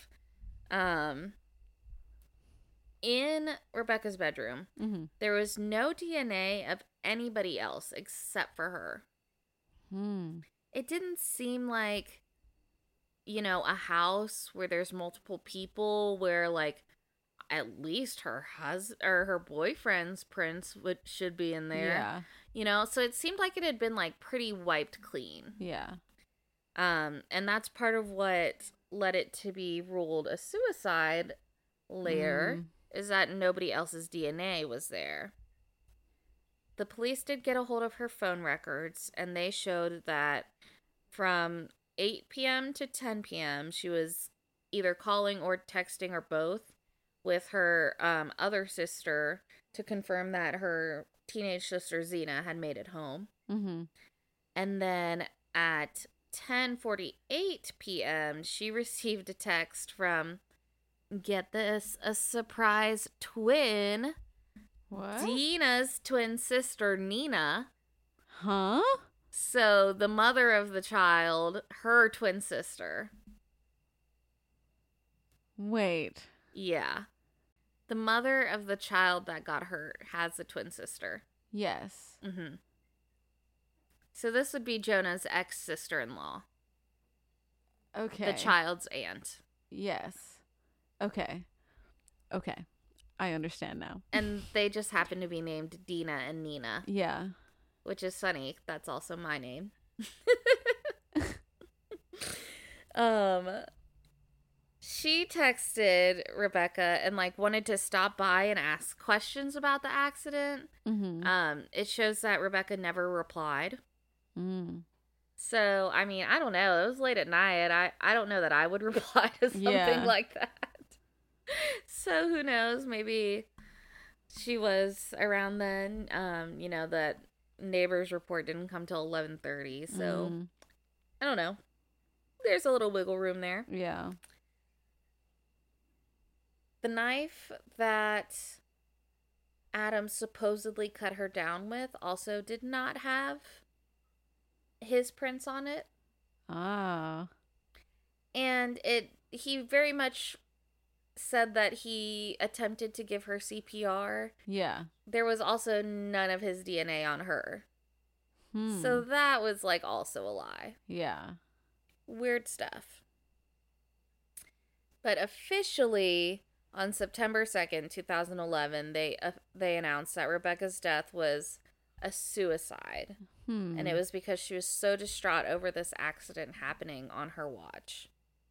In Rebecca's bedroom, there was no DNA of anybody else except for her. It didn't seem like, a house where there's multiple people, where, like, at least her husband or her boyfriend's prints should be in there. Yeah. So it seemed like it had been, like, pretty wiped clean. Yeah. And that's part of what led it to be ruled a suicide later, is that nobody else's DNA was there. The police did get a hold of her phone records, and they showed that from 8 p.m. to 10 p.m., she was either calling or texting or both with her other sister to confirm that her teenage sister Zena had made it home. And then at 10:48 p.m., she received a text from, get this, a surprise twin. What? Dina's twin sister, Nina. Huh? So the mother of the child, her twin sister. Wait. Yeah. The mother of the child that got hurt has a twin sister. Yes. So this would be Jonah's ex-sister-in-law. Okay. The child's aunt. Yes. Okay. I understand now. And they just happen to be named Dina and Nina. Yeah. Which is funny. That's also my name. She texted Rebecca and like wanted to stop by and ask questions about the accident. Mm-hmm. It shows that Rebecca never replied. Mm. So, I mean, I don't know. It was late at night. I don't know that I would reply to something Yeah. like that. So, who knows? Maybe she was around then. That neighbor's report didn't come till 11:30. So, Mm. I don't know. There's a little wiggle room there. Yeah. The knife that Adam supposedly cut her down with also did not have his prints on it. Ah. And he very much said that he attempted to give her CPR. Yeah. There was also none of his DNA on her. Hmm. So that was like also a lie. Yeah. Weird stuff. But officially on September 2nd, 2011, they announced that Rebecca's death was a suicide. And it was because she was so distraught over this accident happening on her watch.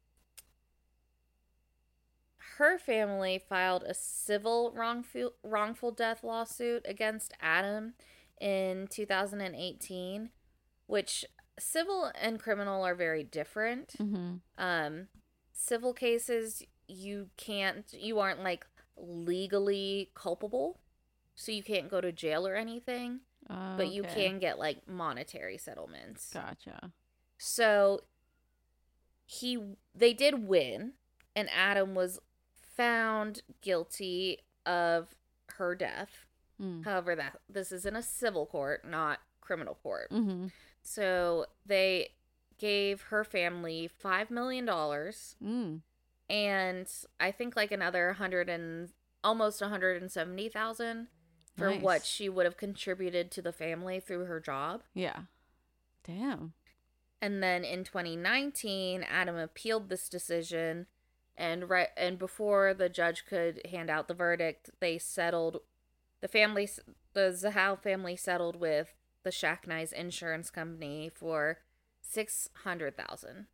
Her family filed a civil wrongful death lawsuit against Adam in 2018, which civil and criminal are very different. Mm-hmm. Civil cases, you aren't like legally culpable, so you can't go to jail or anything, but you can get like monetary settlements. Gotcha. So they did win, and Adam was found guilty of her death. However, this is in a civil court, not criminal court. Mm-hmm. So they gave her family $5 million, and I think like another almost 170,000 for what she would have contributed to the family through her job. Yeah. Damn. And then in 2019, Adam appealed this decision, and before the judge could hand out the verdict, they settled. The Zahau family settled with the Shacknai's insurance company for $600,000.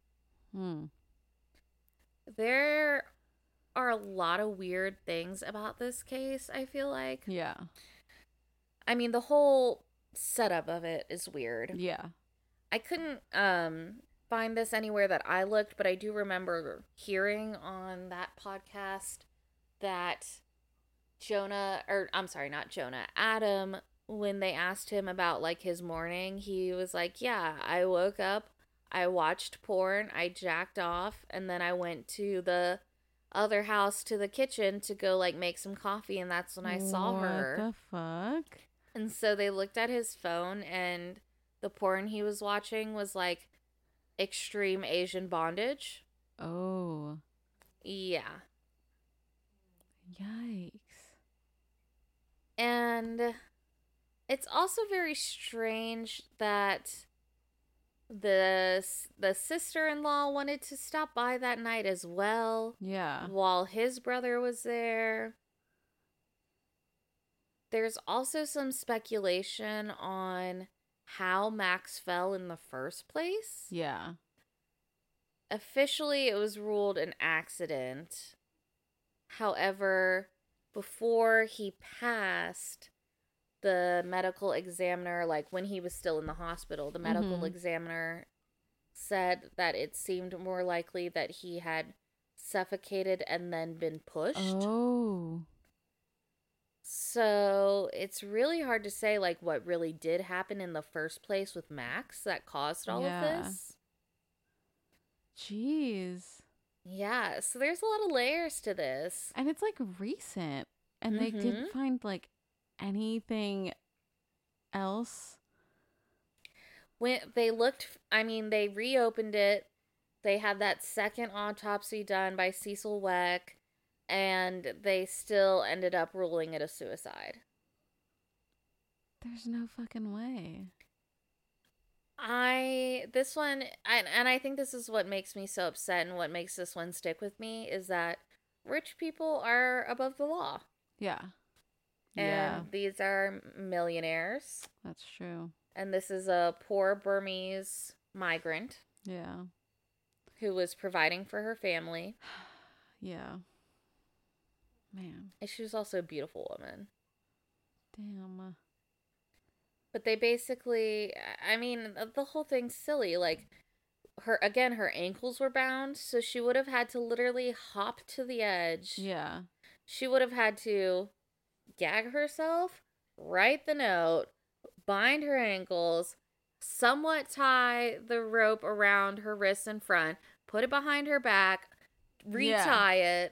There are a lot of weird things about this case, I feel like. Yeah. I mean, the whole setup of it is weird. Yeah. I couldn't find this anywhere that I looked, but I do remember hearing on that podcast that Adam, when they asked him about like his morning, he was like, yeah, I woke up, I watched porn, I jacked off, and then I went to the other house to the kitchen to go like make some coffee, and that's when I saw her. What the fuck? And so they looked at his phone, and the porn he was watching was like extreme Asian bondage. Oh. Yeah. Yikes. And it's also very strange that the sister-in-law wanted to stop by that night as well. Yeah. While his brother was there. There's also some speculation on how Max fell in the first place. Yeah. Officially, it was ruled an accident. However, before he passed, the medical examiner, like when he was still in the hospital, the medical examiner said that it seemed more likely that he had suffocated and then been pushed. Oh. So it's really hard to say like what really did happen in the first place with Max that caused all of this. Jeez. Yeah, so there's a lot of layers to this. And it's like recent. And they didn't find like anything else. When they they reopened it. They had that second autopsy done by Cecil Weck, and they still ended up ruling it a suicide. There's no fucking way. I think this is what makes me so upset and what makes this one stick with me is that rich people are above the law. Yeah. And these are millionaires. That's true. And this is a poor Burmese migrant. Yeah. Who was providing for her family. Yeah. Man. And she was also a beautiful woman. Damn. But they basically, I mean, the whole thing's silly. Like, her ankles were bound, so she would have had to literally hop to the edge. Yeah. She would have had to gag herself, write the note, bind her ankles, somewhat tie the rope around her wrists in front, put it behind her back, retie it,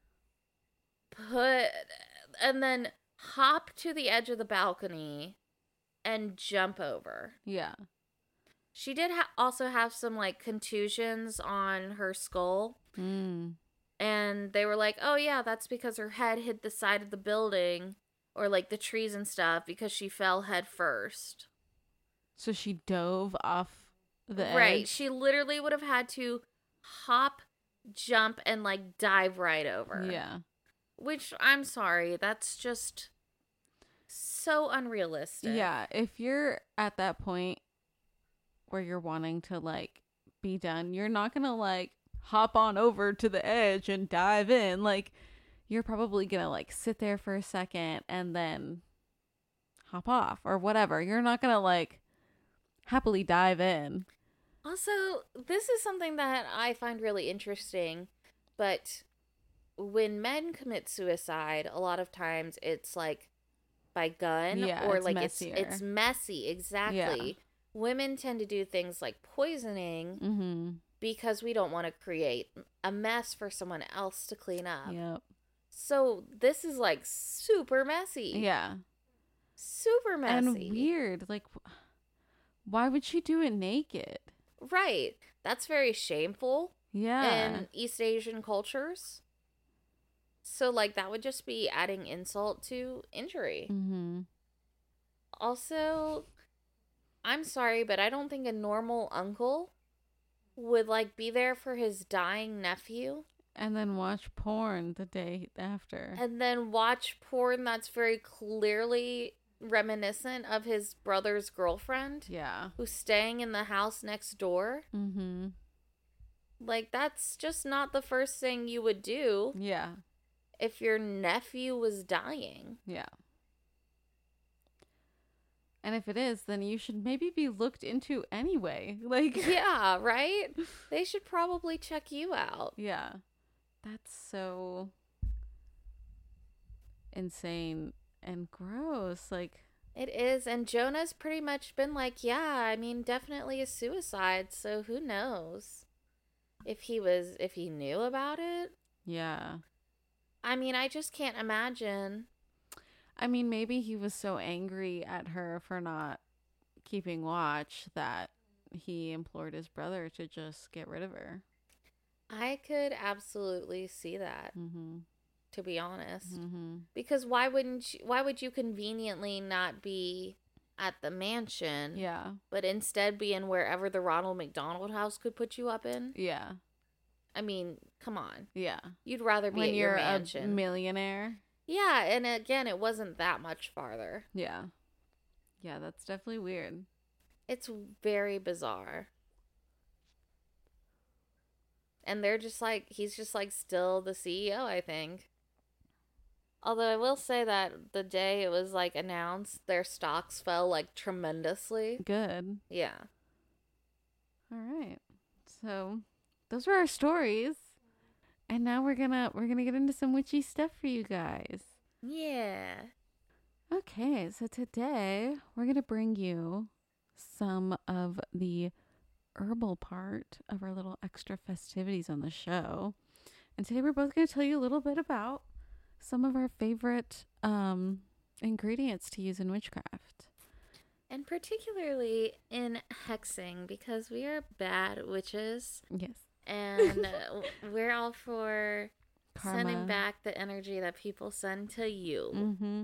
and then hop to the edge of the balcony and jump over. Yeah. She did also have some like contusions on her skull. Mm. And they were like, oh yeah, that's because her head hit the side of the building or like the trees and stuff because she fell head first. So she dove off the edge? Right. She literally would have had to hop, jump, and like dive right over. Yeah. Which, I'm sorry, that's just so unrealistic. Yeah. If you're at that point where you're wanting to like be done, you're not gonna like hop on over to the edge and dive in. Like, you're probably gonna like sit there for a second and then hop off or whatever. You're not gonna like happily dive in. Also, this is something that I find really interesting, but when men commit suicide, a lot of times it's like by gun or it's like messier. it's messy. Exactly. Yeah. Women tend to do things like poisoning Mm-hmm. because we don't want to create a mess for someone else to clean up. Yep. So this is like super messy. Yeah. Super messy. And weird. Like, why would she do it naked? Right. That's very shameful Yeah. in East Asian cultures. So, like, that would just be adding insult to injury. Mm-hmm. Also, I'm sorry, but I don't think a normal uncle would, like, be there for his dying nephew. And then watch porn the day after. And then watch porn that's very clearly reminiscent of his brother's girlfriend. Yeah. Who's staying in the house next door. Mm-hmm. Like, that's just not the first thing you would do. Yeah. If your nephew was dying. Yeah. And if it is, then you should maybe be looked into anyway. Like, yeah, right? They should probably check you out. Yeah. That's so insane and gross. Like, it is. And Jonah's pretty much been like, yeah, I mean, definitely a suicide. So who knows if he knew about it? yeah. I mean, I just can't imagine. I mean, maybe he was so angry at her for not keeping watch that he implored his brother to just get rid of her. I could absolutely see that, to be honest. Mm-hmm. Because why would you conveniently not be at the mansion? Yeah. But instead be in wherever the Ronald McDonald House could put you up in? Yeah. I mean, come on. Yeah. You'd rather be when at you're your mansion. a millionaire. Yeah, and again, it wasn't that much farther. Yeah. Yeah, that's definitely weird. It's very bizarre. And they're just like, he's just like still the CEO, I think. Although I will say that the day it was like announced, their stocks fell like tremendously. Good. Yeah. All right. So those were our stories. And now we're gonna get into some witchy stuff for you guys. Yeah. Okay, so today we're gonna bring you some of the herbal part of our little extra festivities on the show. And today we're both gonna tell you a little bit about some of our favorite ingredients to use in witchcraft. And particularly in hexing, because we are bad witches. Yes. And we're all for Karma. sending back the energy that people send to you. Mm-hmm.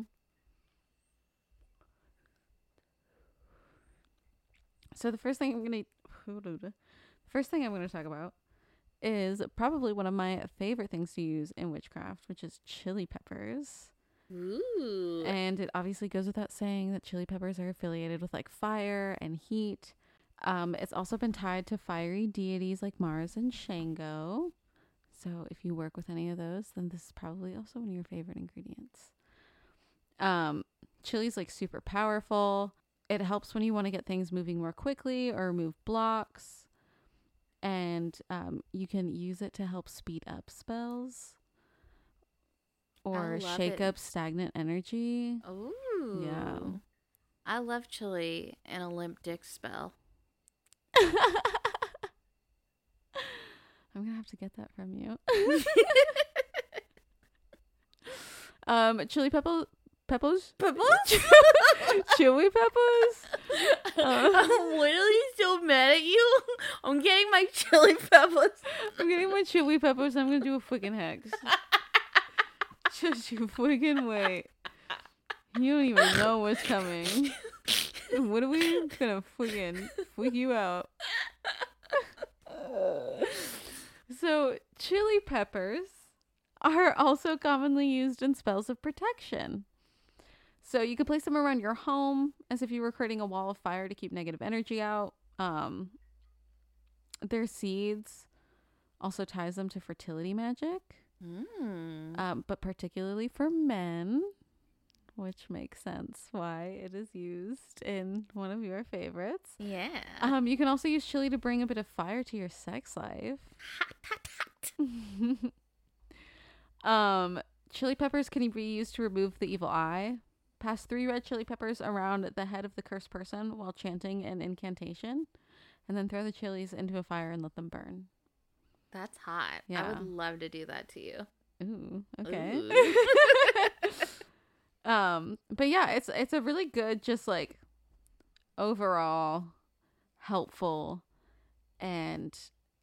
So the first thing I'm gonna talk about is probably one of my favorite things to use in witchcraft, which is chili peppers. Ooh. And it obviously goes without saying that chili peppers are affiliated with like fire and heat. It's also been tied to fiery deities like Mars and Shango. So if you work with any of those, then this is probably also one of your favorite ingredients. Chili's like super powerful. It helps when you want to get things moving more quickly or remove blocks. And you can use it to help speed up spells or shake up stagnant energy. Ooh. Yeah. I love chili and a limp dick spell. I'm gonna have to get that from you. Chili peppers. Peppers? Chili peppers. I'm literally so mad at you. I'm getting my chili peppers. I'm getting my chili peppers. I'm gonna do a freaking hex. Just you freaking wait. You don't even know what's coming. What are we gonna freaking freak you out? So, chili peppers are also commonly used in spells of protection. So, you could place them around your home as if you were creating a wall of fire to keep negative energy out. Their seeds also ties them to fertility magic, but particularly for men, which makes sense why it is used in one of your favorites. Yeah. You can also use chili to bring a bit of fire to your sex life. Chili peppers can be used to remove the evil eye. Pass 3 red chili peppers around the head of the cursed person while chanting an incantation, and then throw the chilies into a fire and let them burn. That's hot. Yeah. I would love to do that to you. Ooh, okay. Ooh. But yeah, it's a really good, just like overall helpful and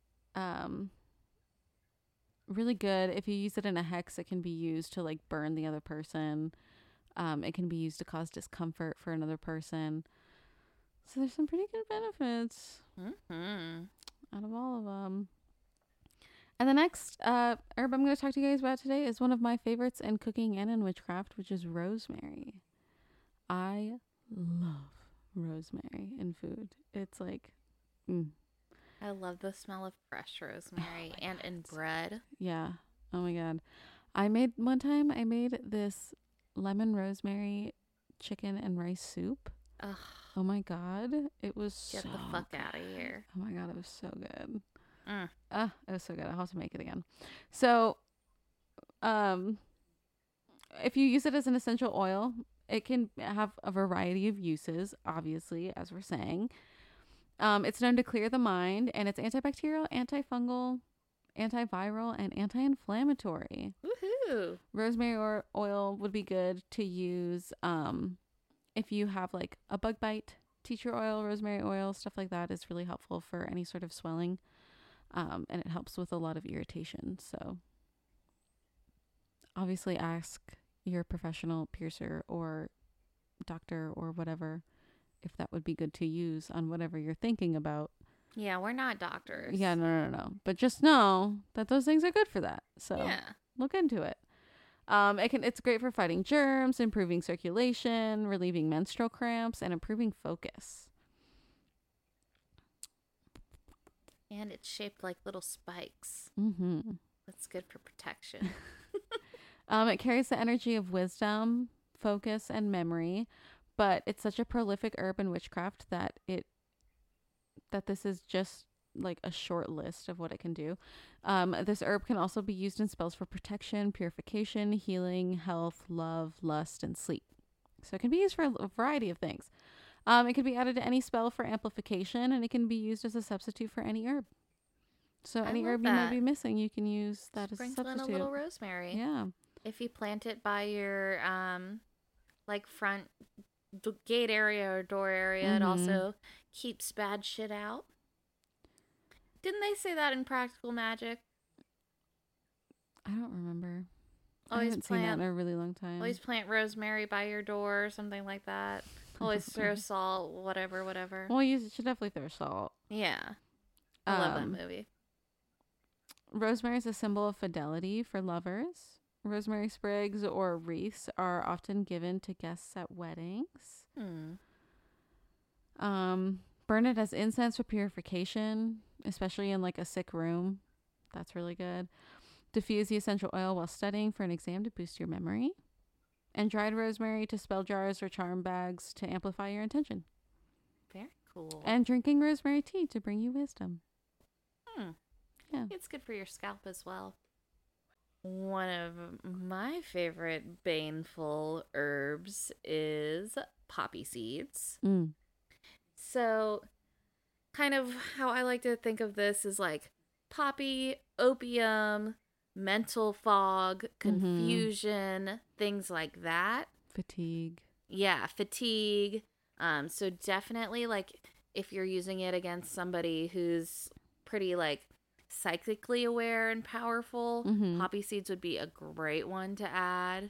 really good. If you use it in a hex, it can be used to like burn the other person. It can be used to cause discomfort for another person. So there's some pretty good benefits out of all of them. And the next herb I'm going to talk to you guys about today is one of my favorites in cooking and in witchcraft, which is rosemary. I love rosemary in food. It's like, I love the smell of fresh rosemary and in bread. Yeah. Oh my God. I made this lemon rosemary chicken and rice soup. Ugh. Oh my God. It was Get so the fuck good. out of here. Oh my God. It was so good. Mm. It was so good. I'll have to make it again. So, if you use it as an essential oil, it can have a variety of uses, obviously, as we're saying. It's known to clear the mind, and it's antibacterial, antifungal, antiviral, and anti-inflammatory. Woohoo! Rosemary oil would be good to use if you have like a bug bite. Tea tree oil, rosemary oil, stuff like that is really helpful for any sort of swelling. And it helps with a lot of irritation. So obviously ask your professional piercer or doctor or whatever if that would be good to use on whatever you're thinking about. Yeah, we're not doctors. Yeah, no. But just know that those things are good for that. So yeah. Look into it. It's great for fighting germs, improving circulation, relieving menstrual cramps, and improving focus. And it's shaped like little spikes. Mm-hmm. That's good for protection. It carries the energy of wisdom, focus, and memory, but it's such a prolific herb in witchcraft that this is just like a short list of what it can do. This herb can also be used in spells for protection, purification, healing, health, love, lust, and sleep. So it can be used for a variety of things. It can be added to any spell for amplification, and it can be used as a substitute for any herb. So any herb you might be missing, you can use that as a substitute. Sprinkle in a little rosemary. Yeah. If you plant it by your like front gate area or door area, it also keeps bad shit out. Didn't they say that in Practical Magic? I don't remember. I Always haven't seen that in a really long time. Always plant rosemary by your door or something like that. Always throw salt, whatever. Well, you should definitely throw salt. Yeah. I love that movie. Rosemary is a symbol of fidelity for lovers. Rosemary sprigs or wreaths are often given to guests at weddings. Burn it as incense for purification, especially in like a sick room. That's really good. Diffuse the essential oil while studying for an exam to boost your memory. And dried rosemary to spell jars or charm bags to amplify your intention. Very cool. And drinking rosemary tea to bring you wisdom. Yeah. It's good for your scalp as well. One of my favorite baneful herbs is poppy seeds. So, kind of how I like to think of this is like poppy, opium, mental fog, confusion, things like that. Fatigue. Yeah, fatigue. So definitely, like, if you're using it against somebody who's pretty, like, psychically aware and powerful, poppy seeds would be a great one to add.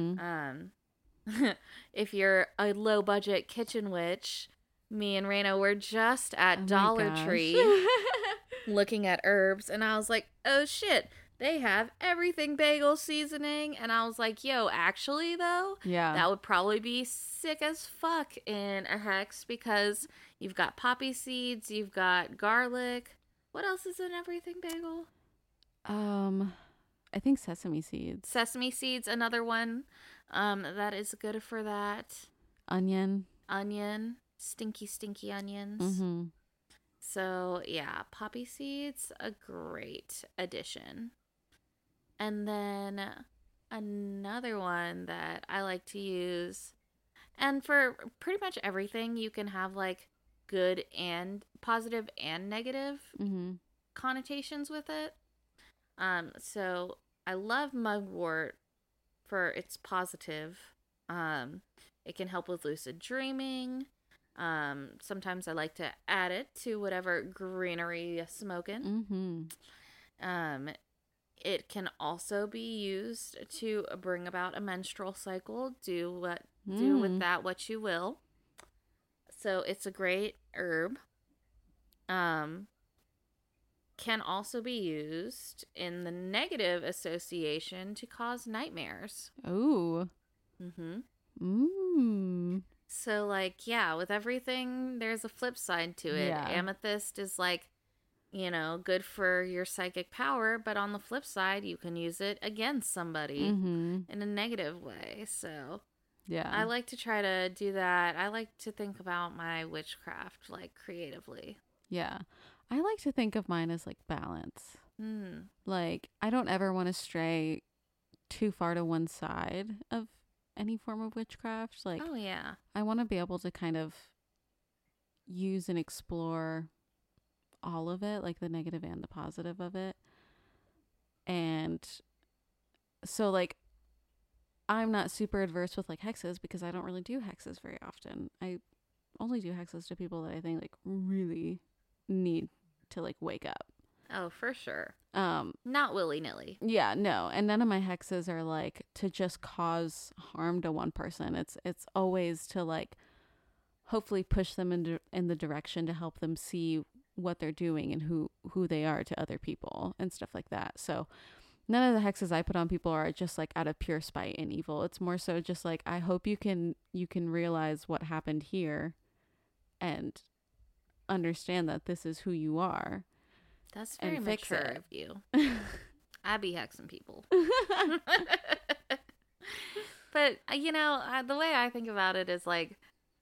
If you're a low-budget kitchen witch, me and Raina were just at Dollar Tree looking at herbs, and I was like, oh, shit. They have everything bagel seasoning. And I was like, yo, actually, though, that would probably be sick as fuck in a hex because you've got poppy seeds, you've got garlic. What else is in everything bagel? I think sesame seeds. Sesame seeds, another one that is good for that. Onion. Stinky onions. So, yeah, poppy seeds, a great addition. And then another one that I like to use, and for pretty much everything, you can have like good and positive and negative connotations with it. So I love mugwort for its positive. It can help with lucid dreaming. Sometimes I like to add it to whatever greenery smoking. It can also be used to bring about a menstrual cycle. Do with that what you will. So it's a great herb. Can also be used in the negative association to cause nightmares. Oh. So, like, yeah, with everything, there's a flip side to it. Yeah. Amethyst is, like, you know, good for your psychic power, but on the flip side, you can use it against somebody in a negative way. So, yeah, I like to try to do that. I like to think about my witchcraft, like, creatively. Yeah. I like to think of mine as, like, balance. Like, I don't ever want to stray too far to one side of any form of witchcraft. Like, oh, yeah. I want to be able to kind of use and explore all of it, like the negative and the positive of it. And so, like, I'm not super adverse with, like, hexes because I don't really do hexes very often. I only do hexes to people that I think, like, really need to, like, wake up. Oh, for sure. Not willy-nilly. Yeah, no. And none of my hexes are, like, to just cause harm to one person. It's always to, like, hopefully push them in the direction to help them see what they're doing and who they are to other people and stuff like that. So none of the hexes I put on people are just, like, out of pure spite and evil. It's more so just, like, I hope you can realize what happened here and understand that this is who you are. That's very mature of you. I be hexing people. But, you know, the way I think about it is, like,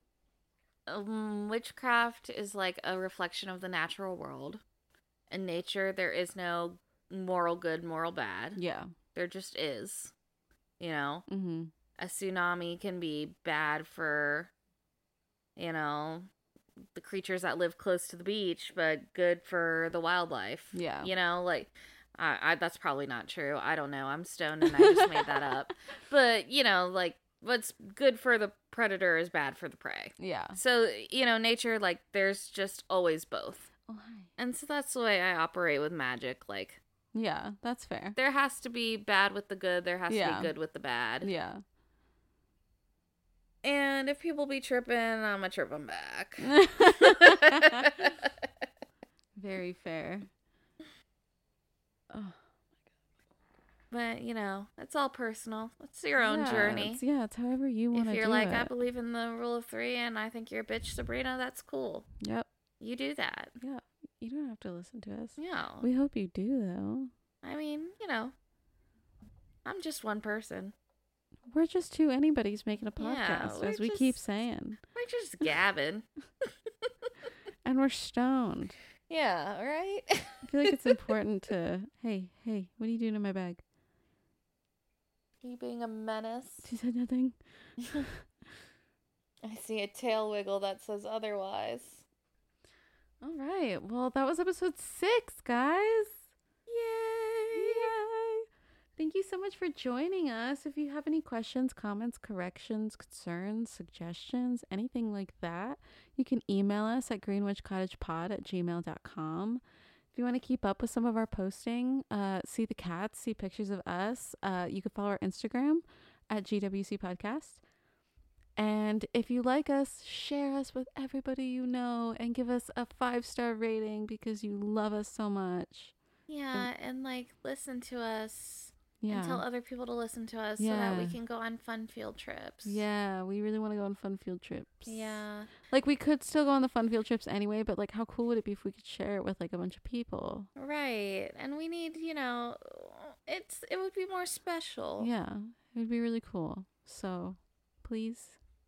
witchcraft is like a reflection of the natural world. In nature, there is no moral good, moral bad. Yeah. There just is. You know? A tsunami can be bad for, you know, the creatures that live close to the beach, but good for the wildlife. Yeah. You know, like, I that's probably not true. I don't know. I'm stoned and I just made that up. But, you know, like, what's good for the predator is bad for the prey. Yeah. So, you know, nature, like, there's just always both. Oh, hi. And so that's the way I operate with magic. Like, yeah, that's fair. there has to be bad with the good. There has to be good with the bad. Yeah. And if people be tripping, I'm going to trip them back. Very fair. Oh. But, you know, it's all personal. It's your own journey. It's however you want to do it. If you're like, I believe in the rule of 3 and I think you're a bitch, Sabrina, that's cool. Yep. You do that. Yeah. You don't have to listen to us. Yeah. We hope you do, though. I mean, you know, I'm just one person. We're just two anybody's making a Yeah, podcast, we're as we just- keep saying. We're just gabbing. And we're stoned. Yeah, right? I feel like it's important to, hey, what are you doing in my bag? You being a menace. She said nothing. I see a tail wiggle that says otherwise. All right. Well, that was episode 6, guys. Yay! Yay. Thank you so much for joining us. If you have any questions, comments, corrections, concerns, suggestions, anything like that, you can email us at greenwishcottagepod@gmail.com. If you want to keep up with some of our posting, see the cats, see pictures of us, you can follow our Instagram at GWC Podcast. And if you like us, share us with everybody you know and give us a 5-star rating because you love us so much. Yeah, and like listen to us Yeah. and tell other people to listen to us so that we Yeah. can go on fun field trips. Yeah, we really want to go on fun field trips. Yeah. Like, we could still go on the fun field trips anyway, but like, how cool would it be if we could share it with like a bunch of people? Right. And we need, it would be more special. Yeah, it would be really cool. So, please.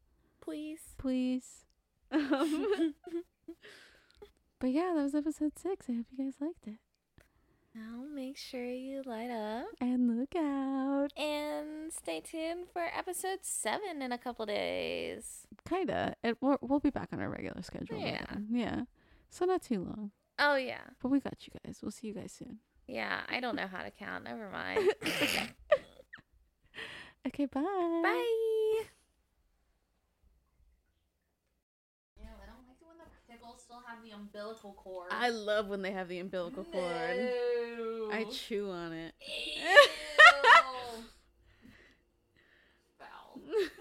But yeah, that was episode 6. I hope you guys liked it. Now make sure you light up And look out. and stay tuned for episode 7 in a couple days. Kinda. We'll be back on our regular schedule. by Yeah. then. Yeah. So not too long. Oh, yeah. But we got you guys. We'll see you guys soon. Yeah, I don't know how to count. Never mind. Okay, bye. Bye. Ew, I don't like it when the pickles still have the umbilical cord. I love when they have the umbilical cord. No. I chew on it. Ew. Foul.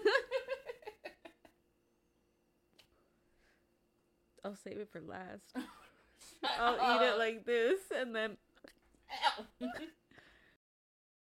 I'll save it for last. I'll eat it like this and then Ow.